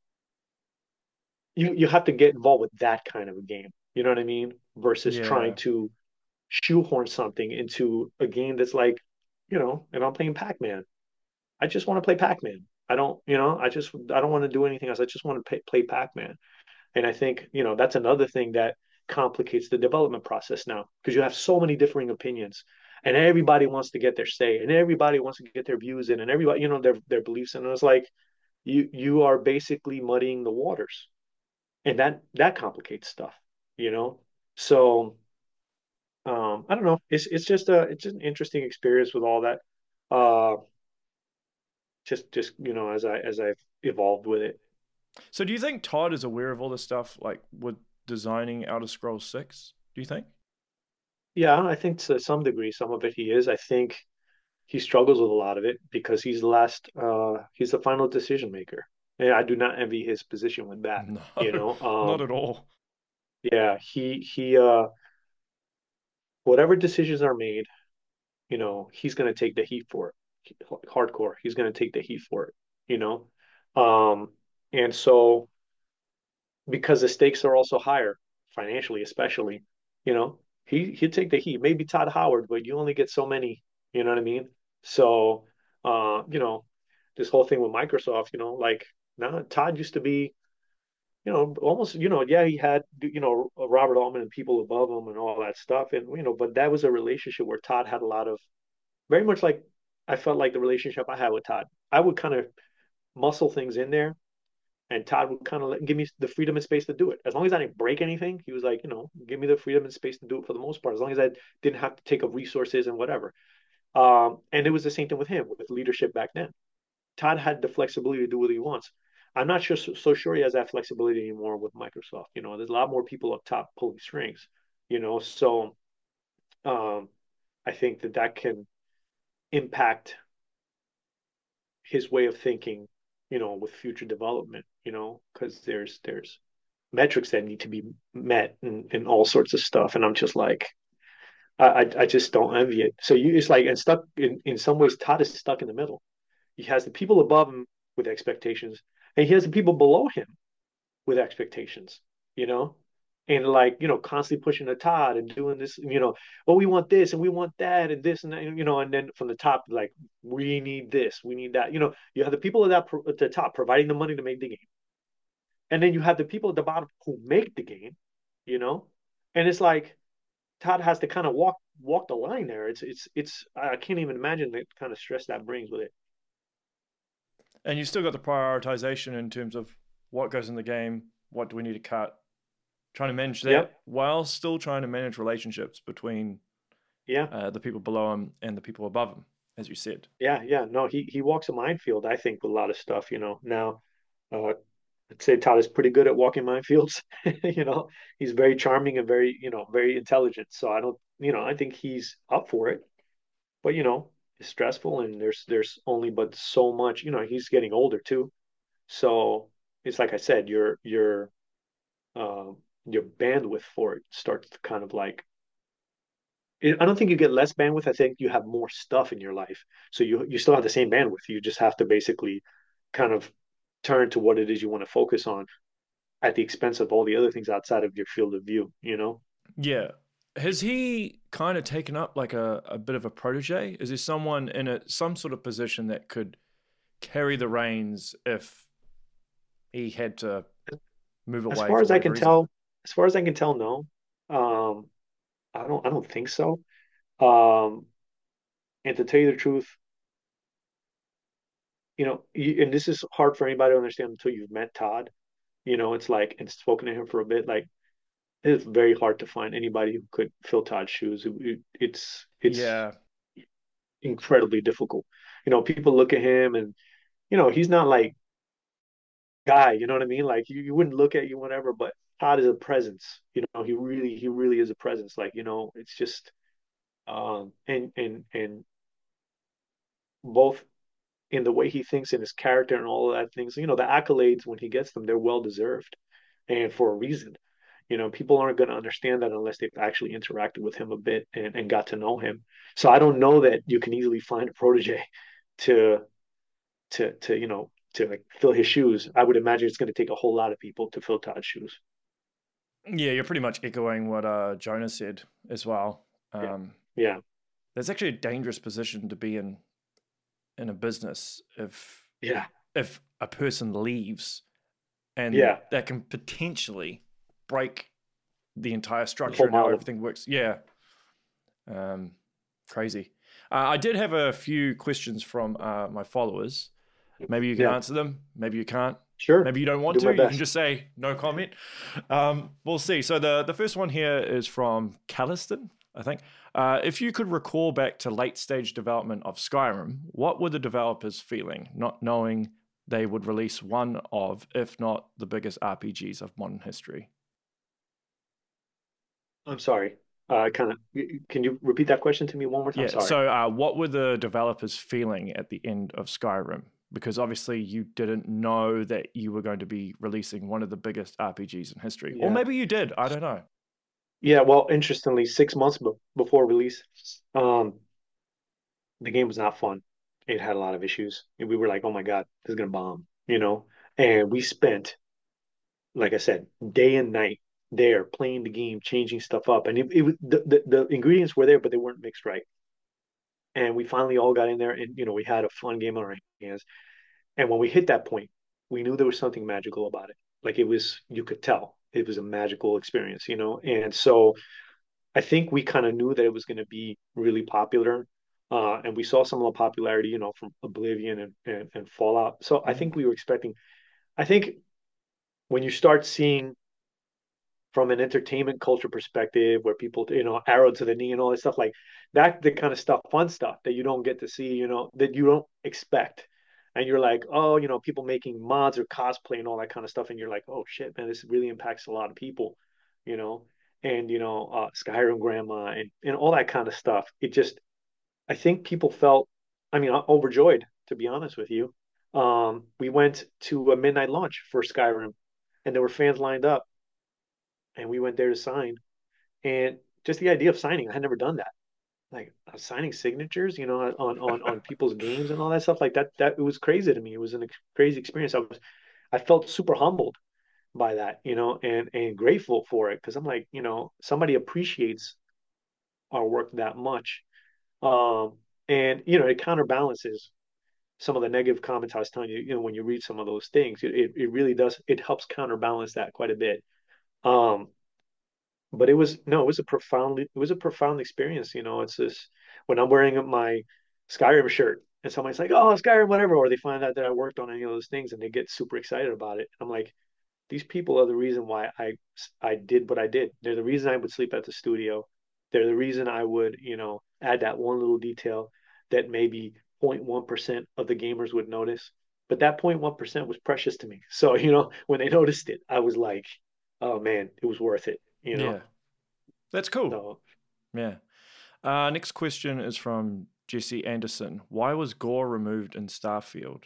you have to get involved with that kind of a game. You know what I mean? Versus trying yeah. to shoehorn something into a game that's like, if I'm playing Pac-Man, I just want to play Pac-Man. I don't, I don't want to do anything else. I just want to play Pac-Man. And I think, that's another thing that complicates the development process now because you have so many differing opinions and everybody wants to get their say and everybody wants to get their views in and everybody, their beliefs. And it's like you are basically muddying the waters and that complicates stuff, you know? So I don't know. It's just an interesting experience with all that. Uh just as I've evolved with it. So do you think Todd is aware of all this stuff, like with designing Elder Scrolls 6? Do you think? Yeah, I think to some degree, some of it he is. I think he struggles with a lot of it because he's the final decision maker. And I do not envy his position with that, No, you know. not at all. Yeah, he whatever decisions are made, he's gonna take the heat for it. Hardcore. He's gonna take the heat for it, you know. Um, and so because the stakes are also higher financially, especially, he'd take the heat. Maybe Todd Howard, but you only get so many. You know what I mean? So, this whole thing with Microsoft, like now Todd used to be, almost, yeah, he had, Robert Altman and people above him and all that stuff, and but that was a relationship where Todd had a lot of very much like I felt like the relationship I had with Todd. I would kind of muscle things in there and Todd would kind of give me the freedom and space to do it. As long as I didn't break anything, he was like, give me the freedom and space to do it for the most part. As long as I didn't have to take up resources and whatever. And it was the same thing with him with leadership back then. Todd had the flexibility to do what he wants. I'm not so sure he has that flexibility anymore with Microsoft. There's a lot more people up top pulling strings. So um, I think that can impact his way of thinking, with future development. Because there's metrics that need to be met and all sorts of stuff, and I'm just like, I just don't envy it. So it's like, and stuck in some ways, Todd is stuck in the middle. He has the people above him with expectations, and he has the people below him with expectations, you know, and like, constantly pushing the Todd and doing this, oh, we want this and we want that and this and that, and then from the top, like, we need this, we need that, you have the people at the top providing the money to make the game. And then you have the people at the bottom who make the game, you know, and it's like Todd has to kind of walk the line there. It's I can't even imagine the kind of stress that brings with it. And you still got the prioritization in terms of what goes in the game, what do we need to cut, trying to manage that Yep. while still trying to manage relationships between Yeah. the people below him and the people above him, as you said. Yeah. No, he walks a minefield, I think, with a lot of stuff, Now, uh, I'd say Todd is pretty good at walking minefields. He's very charming and very, very intelligent. So I don't, I think he's up for it. But it's stressful, and there's only but so much. He's getting older too. So it's like I said, uh, your bandwidth for it starts to kind of like. I don't think you get less bandwidth. I think you have more stuff in your life, so you still have the same bandwidth. You just have to basically kind of turn to what it is you want to focus on at the expense of all the other things outside of your field of view. Yeah. Has he kind of taken up like a bit of a protege? Is there someone in some sort of position that could carry the reins if he had to move As away far for as I whatever can reason? tell, no. Um, I don't think so. Um, and to tell you the truth, and this is hard for anybody to understand until you've met Todd. It's like, and spoken to him for a bit. Like, it's very hard to find anybody who could fill Todd's shoes. It's Yeah. incredibly difficult. People look at him, and he's not like guy. You know what I mean? Like, you wouldn't look at you whatever, but Todd is a presence. He really is a presence. Like, it's just and both in the way he thinks and his character and all of that things. The accolades when he gets them, they're well deserved, and for a reason. People aren't going to understand that unless they've actually interacted with him a bit and got to know him. So I don't know that you can easily find a protege to to like fill his shoes. I would imagine it's going to take a whole lot of people to fill Todd's shoes. Yeah, you're pretty much echoing what Jonah said as well. Yeah. Yeah. That's actually a dangerous position to be in a business Yeah. if a person leaves, and Yeah. that can potentially break the entire The structure whole and how model. everything works. Yeah, crazy. I did have a few questions from my followers. Maybe you can Yeah. answer them. Maybe you can't. Sure. Maybe you don't I'll want do to. my You can best. just say no comment. We'll see. So the first one here is from Calliston, I think. If you could recall back to late stage development of Skyrim, what were the developers feeling, not knowing they would release one of, if not the biggest RPGs of modern history? I'm sorry. Kind of. Can you repeat that question to me one more time? Yeah. Sorry. So what were the developers feeling at the end of Skyrim? Because obviously you didn't know that you were going to be releasing one of the biggest RPGs in history. Or Yeah. maybe you did. I don't know. Yeah. Well, interestingly, 6 months before release, the game was not fun. It had a lot of issues. And we were like, oh my God, this is gonna bomb. And we spent, like I said, day and night there playing the game, changing stuff up. And it was the ingredients were there, but they weren't mixed right. And we finally all got in there, and we had a fun game on our hands. And when we hit that point, we knew there was something magical about it. Like, it was, you could tell it was a magical experience. And so I think we kind of knew that it was going to be really popular. And we saw some of the popularity, from Oblivion and Fallout. So I think we were expecting, I think when you start seeing from an entertainment culture perspective, where people, arrow to the knee and all this stuff like that, the kind of stuff, fun stuff that you don't get to see, that you don't expect. and you're like, oh, people making mods or cosplay and all that kind of stuff, and you're like, oh shit, man, this really impacts a lot of people, you know, and Skyrim Grandma and all that kind of stuff. It just, I think people felt, I mean, overjoyed, to be honest with you. We went to a midnight launch for Skyrim, and there were fans lined up, and we went there to sign. And just the idea of signing, I had never done that. Like signing signatures, on people's games and all that stuff like that. That it was crazy to me. It was a crazy experience. I felt super humbled by that, and grateful for it because I'm like, somebody appreciates our work that much. Um, and it counterbalances some of the negative comments I was telling you, when you read some of those things, it really does, it helps counterbalance that quite a bit. Um, but it was no, it was a profound experience. It's this when I'm wearing my Skyrim shirt and somebody's like, oh, Skyrim, whatever, or they find out that I worked on any of those things and they get super excited about it. I'm like, these people are the reason why I did what I did. They're the reason I would sleep at the studio. They're the reason I would, add that one little detail that maybe 0.1% of the gamers would notice. But that 0.1% was precious to me. So, when they noticed it, I was like, oh man, it was worth it. Yeah, that's cool. So Yeah. Next question is from Jesse Anderson. Why was gore removed in Starfield?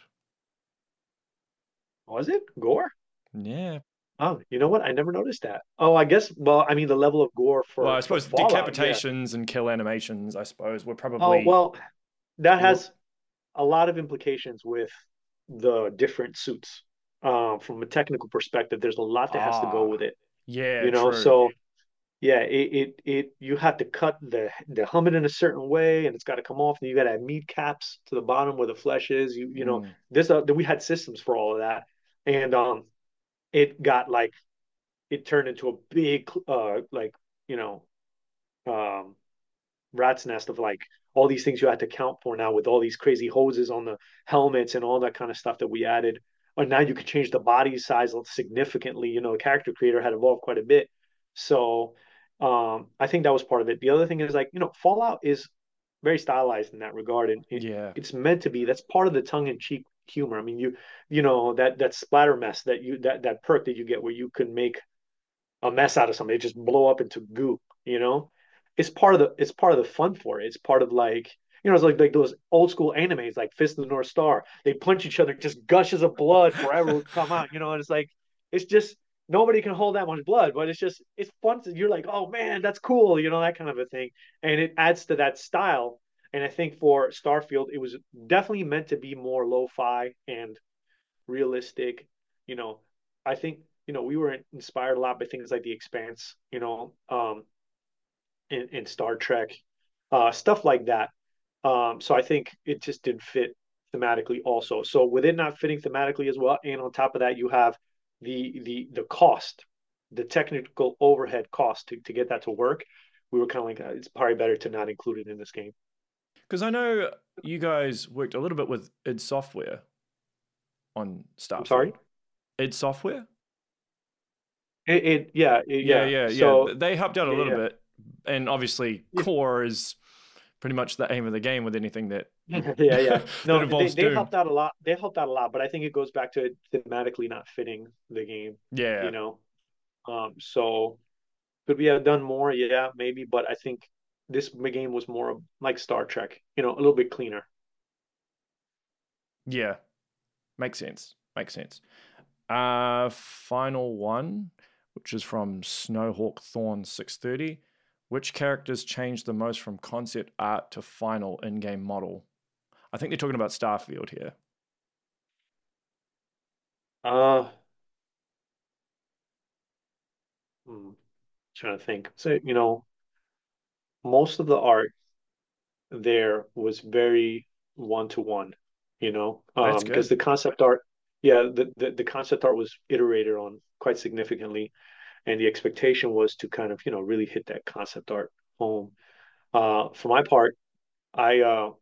was it gore? Yeah. Oh, you know what? I never noticed that. Oh, I guess. Well, I mean, the level of gore Well, I for suppose Fallout, yeah. decapitations and kill animations, I suppose, were Oh, probably. well, that has a lot of implications with the different suits. From a technical perspective, there's a lot that has to go with Ah, it. yeah, true. So yeah, you have to cut the helmet in a certain way, and it's got to come off. And you got to have meat caps to the bottom where the flesh is. Mm. This we had systems for all of that, and it got like it turned into a big like you know um rat's nest of like all these things you had to count for now with all these crazy hoses on the helmets and all that kind of stuff that we added. And now you could change the body size significantly. The character creator had evolved quite a bit. So I think that was part of it. The other thing is like, Fallout is very stylized in that regard. And Yeah. it's meant to be. That's part of the tongue in cheek humor. I mean, that splatter mess that perk that you get where you can make a mess out of something, just blow up into goo. It's part of the fun for it. It's part of like, it's like those old school animes like Fist of the North Star. They punch each other, just gushes of blood forever would come out, and it's like it's just nobody can hold that much blood, but it's fun you're like, oh man, that's cool, that kind of a thing. And it adds to that style. And I think for Starfield, it was definitely meant to be more lo-fi and realistic. You know, I think, we were inspired a lot by things like The Expanse, in Star Trek, stuff like that. So I think it just didn't fit thematically also. So with it not fitting thematically as well, and on top of that, you have the cost, the technical overhead cost to get that to work. We were kind of like, it's probably better to not include it in this game. Because I know you guys worked a little bit with id Software on I'm sorry? Starfield. id Software? Yeah. Yeah. So They helped out a little yeah, bit. And obviously, yeah. core is pretty much the aim of the game with anything that Yeah. that No, they, involves they Doom. helped out a lot. They helped out a lot, but I think it goes back to it thematically not fitting the game, you Yeah. know. So could we have done more? Yeah, maybe, but I think this game was more like Star Trek, a little bit cleaner. Yeah. Makes sense. Makes sense. Final one, which is from Snowhawk Thorn 630. Which characters changed the most from concept art to final in-game model? I think they're talking about Starfield here. Uh, hmm, Trying to think. So, most of the art there was very one to one, That's because good. the concept art, yeah, the concept art was iterated on quite significantly, and the expectation was to kind of, really hit that concept art home. For my part, I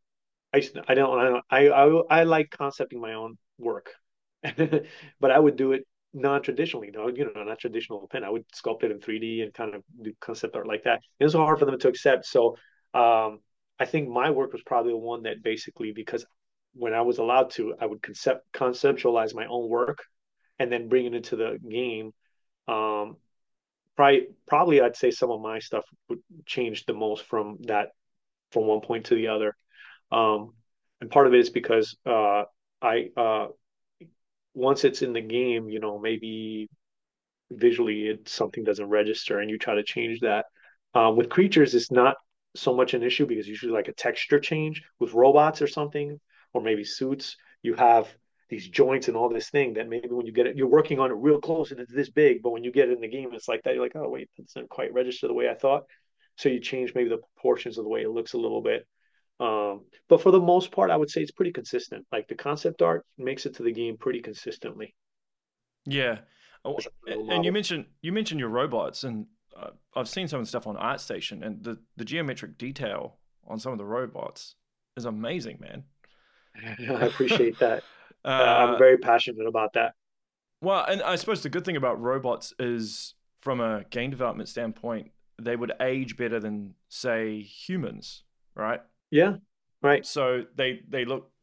I like concepting my own work, but I would do it non-traditionally, though, not traditional pen. I would sculpt it in 3D and kind of do concept art like that. It was hard for them to accept. So I think my work was probably the one that basically, because when I was allowed to, I would conceptualize my own work and then bring it into the game. Um, probably I'd say some of my stuff would change the most from one point to the other. Um, and part of it is because I once it's in the game, maybe visually something doesn't register and you try to change that. With creatures, it's not so much an issue because usually like a texture change. With robots or something, or maybe suits, you have these joints and all this thing that maybe when you get it, you're working on it real close and it's this big, but when you get it in the game, it's like that. You're like, oh wait, that doesn't quite register the way I thought. So you change maybe the proportions of the way it looks a little bit. But for the most part, I would say it's pretty consistent. Like the concept art makes it to the game pretty consistently. Yeah. Oh, As a real and model. you mentioned your robots, and I've seen some of the stuff on ArtStation, and the geometric detail on some of the robots is amazing, man. I appreciate that. I'm uh, very passionate about that. well, and I suppose the good thing about robots is, from a game development standpoint, they would age better than, say, humans, right? Yeah, right. So they look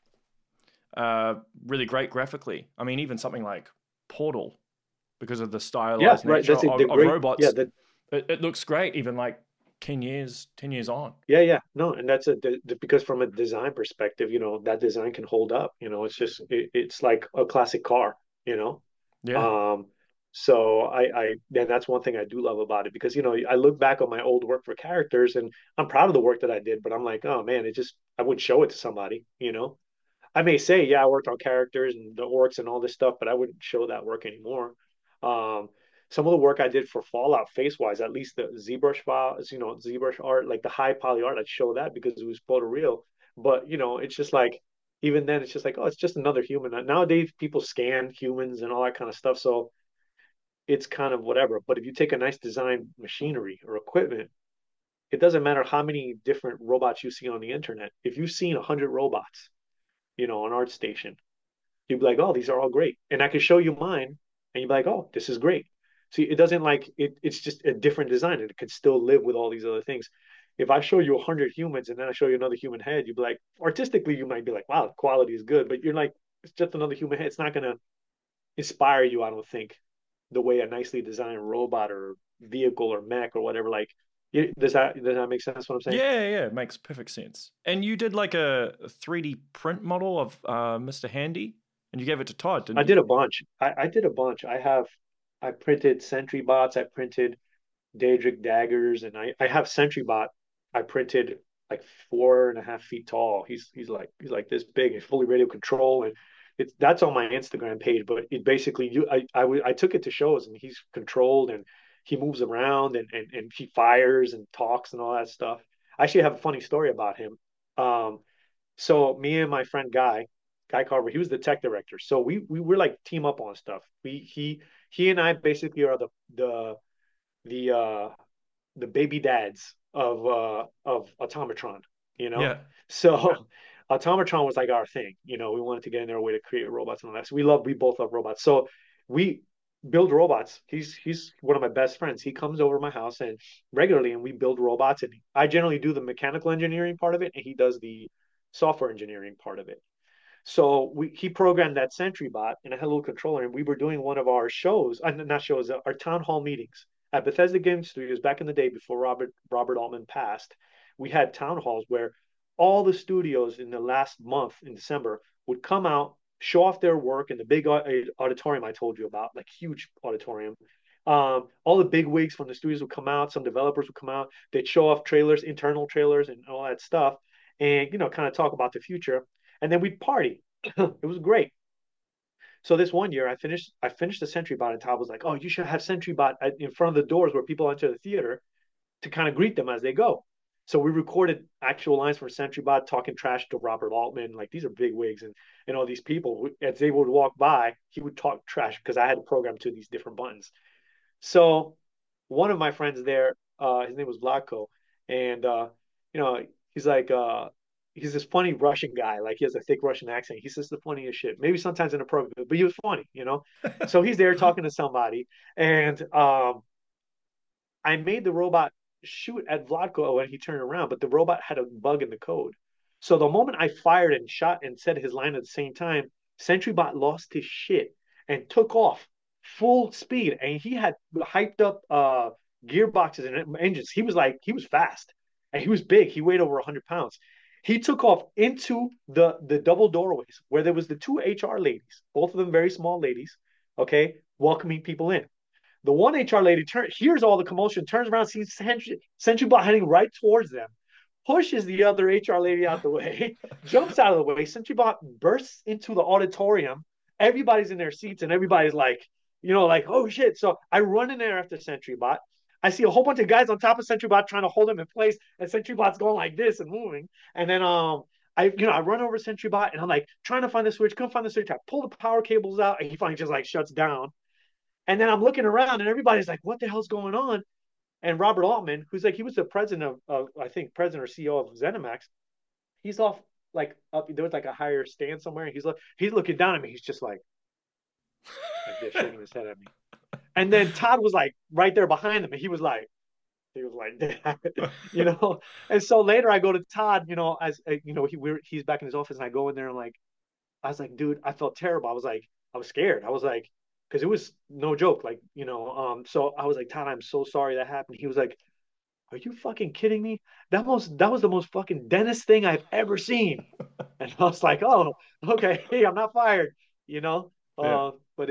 really great graphically. I mean, even something like Portal, because of the Yeah, stylized right. nature That's it. The of great. Yeah, robots, it looks great even like 10 years on. yeah. No, and that's because from a design perspective, that design can hold up. It's just it's like a classic car. You know. Yeah. Um, so and that's one thing I do love about it because I look back on my old work for characters and I'm proud of the work that I did, but I'm like, oh man, I wouldn't show it to somebody. I may say, yeah, I worked on characters and the orcs and all this stuff, but I wouldn't show that work anymore. Um, some of the work I did for Fallout face wise, at least the ZBrush files, ZBrush art, like the high poly art, I'd show that because it was photoreal. But it's just like even then, it's just like, oh, it's just another human. Nowadays, people scan humans and all that kind of stuff, so it's kind of whatever. But if you take a nice design machinery or equipment, it doesn't matter how many different robots you see on the internet. If you've seen 100 robots, on ArtStation, you'd be like, oh, these are all great. And I can show you mine, and you'd be like, oh, this is great. See, it doesn't like it's just a different design and it could still live with all these other things. If I show you 100 humans and then I show you another human head, you'd be like, artistically, you might be like, wow, the quality is good. But you're like, it's just another human head. It's not going to inspire you, I don't think, the way a nicely designed robot or vehicle or mech or whatever. Like, does that make sense what I'm saying? Yeah, it makes perfect sense. And you did like a 3D print model of Mr. Handy, and you gave it to Todd, didn't I you? did a bunch. I did a bunch. I printed sentry bots. I printed Daedric daggers, and I have sentry bot. I printed like 4.5 feet tall. He's like this big. He's fully radio control, and that's on my Instagram page. But it basically I took it to shows, and he's controlled, and he moves around, and he fires and talks and all that stuff. I actually have a funny story about him. Um, so me and my friend Guy Carver, he was the tech director. So we were like team up on stuff. He and I basically are the uh the baby dads of Automatron, you know. Yeah. So Automatron was like our thing, we wanted to get in there a way to create robots and all that. So we both love robots. So we build robots. He's one of my best friends. He comes over to my house and regularly and we build robots and I generally do the mechanical engineering part of it and he does the software engineering part of it. So he programmed that Sentry bot, and I had a little controller, and we were doing one of our shows, not shows, our town hall meetings at Bethesda Game Studios back in the day before Robert Altman passed. We had town halls where all the studios in the last month in December would come out, show off their work in the big auditorium I told you about, like huge auditorium. All the big wigs from the studios would come out. Some developers would come out. They'd show off trailers, internal trailers, and all that stuff, and kind of talk about the future. And then we'd party. It was great. So this one year, I finished the Sentry Bot, and Todd was like, "Oh, you should have Sentry Bot in front of the doors where people enter the theater to kind of greet them as they go." So we recorded actual lines from Sentry Bot talking trash to Robert Altman, like these are big wigs and all these people. As they would walk by, he would talk trash because I had to program to these different buttons. So one of my friends there, his name was Vlatko, and you know, he's like he's this funny Russian guy, like he has a thick Russian accent. He says the funniest shit, maybe sometimes inappropriate, but he was funny. So he's there talking to somebody, and I made the robot shoot at Vlatko when he turned around, but the robot had a bug in the code. So the moment I fired and shot and said his line at the same time, SentryBot lost his shit and took off full speed. And he had hyped up gearboxes and engines. He was fast and he was big. He weighed over 100 pounds. He took off into the double doorways where there was the two HR ladies, both of them very small ladies, okay, welcoming people in. The one HR lady hears all the commotion, turns around, sees SentryBot heading right towards them, pushes the other HR lady out the way, jumps out of the way. SentryBot bursts into the auditorium. Everybody's in their seats and everybody's like, like, oh shit. So I run in there after SentryBot. I see a whole bunch of guys on top of SentryBot trying to hold him in place, and SentryBot's going like this and moving. And then I run over SentryBot and I'm like trying to find the switch, couldn't find the switch. I pull the power cables out and he finally just like shuts down. And then I'm looking around and everybody's like, what the hell's going on? And Robert Altman, who's like, he was the president of I think, president or CEO of ZeniMax, he's off like up, there was like a higher stand somewhere. And he's looking down at me. He's just like this, shaking his head at me. And then Todd was like right there behind him. And he was like that, And so later I go to Todd, as he's back in his office and I go in there and I was like, dude, I felt terrible. I was scared. I was like, because it was no joke, so I was like, Todd, I'm so sorry that happened. He was like, are you fucking kidding me? That was the most fucking dentist thing I've ever seen. And I was like, oh, okay, hey, I'm not fired, you know. Yeah. But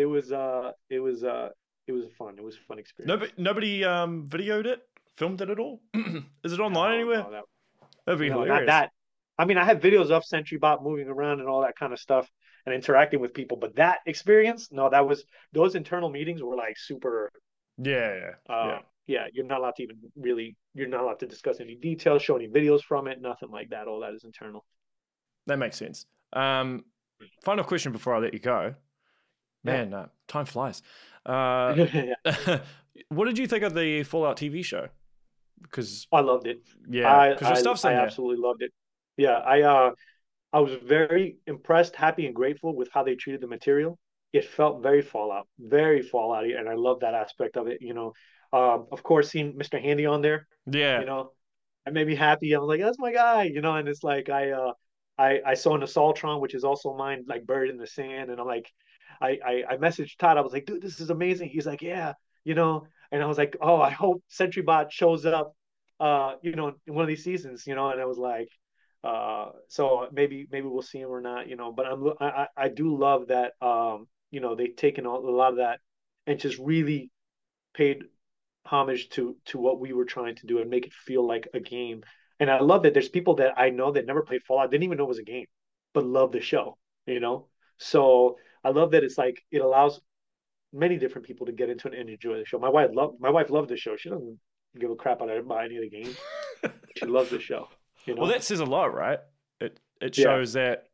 it was a fun experience. Nobody videoed it, filmed it at all. Is it online No, anywhere? no, That'd be hilarious. not that. I mean, I have videos of SentryBot moving around and all that kind of stuff and interacting with people, but that experience, no, those internal meetings were like super. Yeah. Yeah, you're not allowed to discuss any details, show any videos from it, nothing like that. All that is internal. That makes sense. Final question before I let you go. Man, time flies. Yeah. What did you think of the Fallout TV show? Because I loved it. Yeah, because your stuff's in there. I absolutely loved it. Yeah, I was very impressed, happy, and grateful with how they treated the material. It felt very Fallout, and I love that aspect of it. Of course, seeing Mr. Handy on there, Yeah. it made me happy. I was like, that's my guy, and it's like I saw an Assaultron, which is also mine, like buried in the sand, and I'm like, I messaged Todd. I was like, dude, this is amazing. He's like, yeah, and I was like, oh, I hope SentryBot shows up, in one of these seasons, and I was like, so maybe we'll see him or not, but I do love that, they've taken a lot of that and just really paid homage to what we were trying to do and make it feel like a game. And I love that there's people that I know that never played Fallout, didn't even know it was a game, but love the show, So I love that it's like it allows many different people to get into it and enjoy the show. My wife loved the show. She doesn't give a crap about any of the games. She loves the show. Well, that says a lot, right? It shows that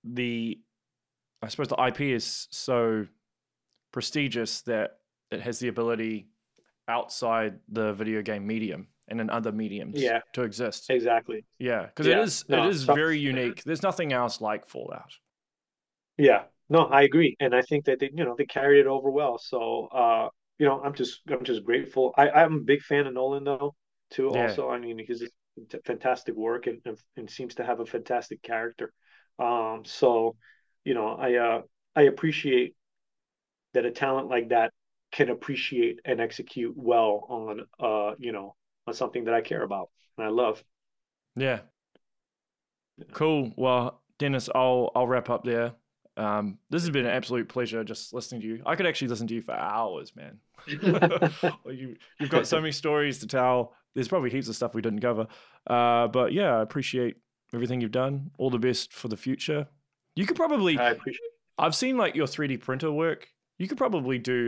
I suppose the IP is so prestigious that it has the ability outside the video game medium and in other mediums to exist. Exactly. Yeah, because it is very unique. There's nothing else like Fallout. Yeah. No, I agree, and I think that they carried it over well. So I'm just grateful. I'm a big fan of Nolan though too. Yeah. Also, I mean, he's fantastic work and seems to have a fantastic character. So I appreciate that a talent like that can appreciate and execute well on on something that I care about and I love. Yeah. Cool. Well, Dennis, I'll wrap up there. This has been an absolute pleasure just listening to you. I could actually listen to you for hours, man. You've got so many stories to tell. There's probably heaps of stuff we didn't cover. But yeah, I appreciate everything you've done. All the best for the future. You could probably, I've seen like your 3D printer work. You could probably do,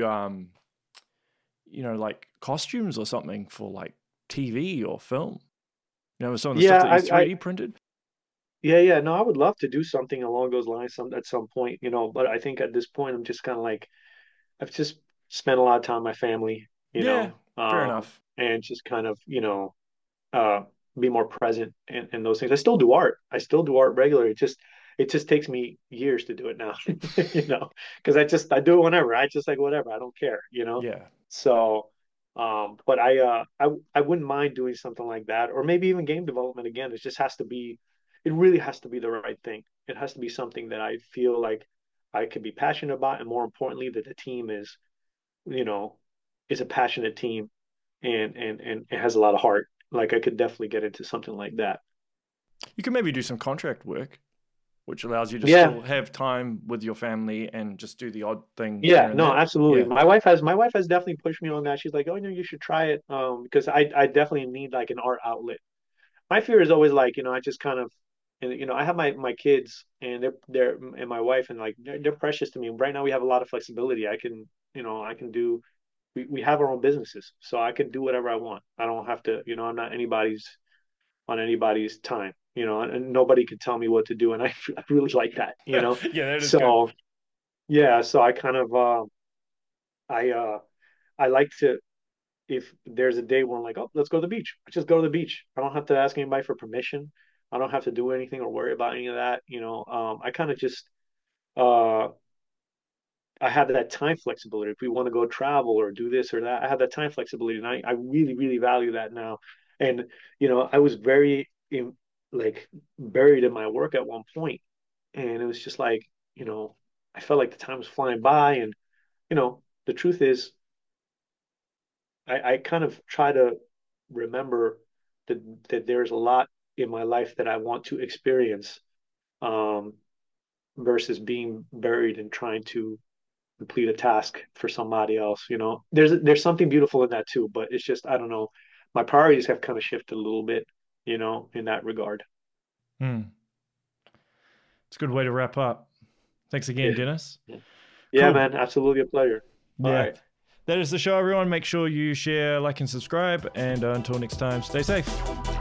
like costumes or something for like TV or film. Some of the stuff that you 3D printed. Yeah. No, I would love to do something along those lines at some point, but I think at this point, I'm just kind of like, I've just spent a lot of time with my family, fair enough. And just kind of, be more present in those things. I still do art. Regularly. It just takes me years to do it now, because I do it whenever. I just like whatever. I don't care, Yeah. So, but I wouldn't mind doing something like that, or maybe even game development again. It just has to be, it really has to be the right thing. It has to be something that I feel like I could be passionate about, and more importantly, that the team is, you know, is a passionate team and it has a lot of heart. Like I could definitely get into something like that. You can maybe do some contract work, which allows you to Yeah, still have time with your family and just do the odd thing here yeah, and no, there. absolutely. Yeah. My wife has definitely pushed me on that. She's like, oh, you should try it. Because I definitely need like an art outlet. My fear is always like, I just kind of, and I have my kids and they're and my wife, and like they're precious to me. Right now we have a lot of flexibility. I can do. We have our own businesses, so I can do whatever I want. I don't have to, I'm not anybody's time, and nobody can tell me what to do. And I really like that. Yeah, that is good. So yeah, so I kind of, I, I like to, if there's a day where I'm like, oh, let's go to the beach, I just go to the beach. I don't have to ask anybody for permission. I don't have to do anything or worry about any of that. I kind of just, uh, I have that time flexibility. If we want to go travel or do this or that, I have that time flexibility, and I really, really value that now. And I was like buried in my work at one point, and it was just like, I felt like the time was flying by, and the truth is, I kind of try to remember that there's a lot in my life that I want to experience, um, versus being buried and trying to complete a task for somebody else. There's something beautiful in that too, but it's just, I don't know. My priorities have kind of shifted a little bit, in that regard. Hmm. It's a good way to wrap up. Thanks again, Yeah. Dennis. Yeah, Cool. man. Absolutely a pleasure. All Yeah. right. That is the show, everyone. Make sure you share, like, and subscribe. And until next time, stay safe.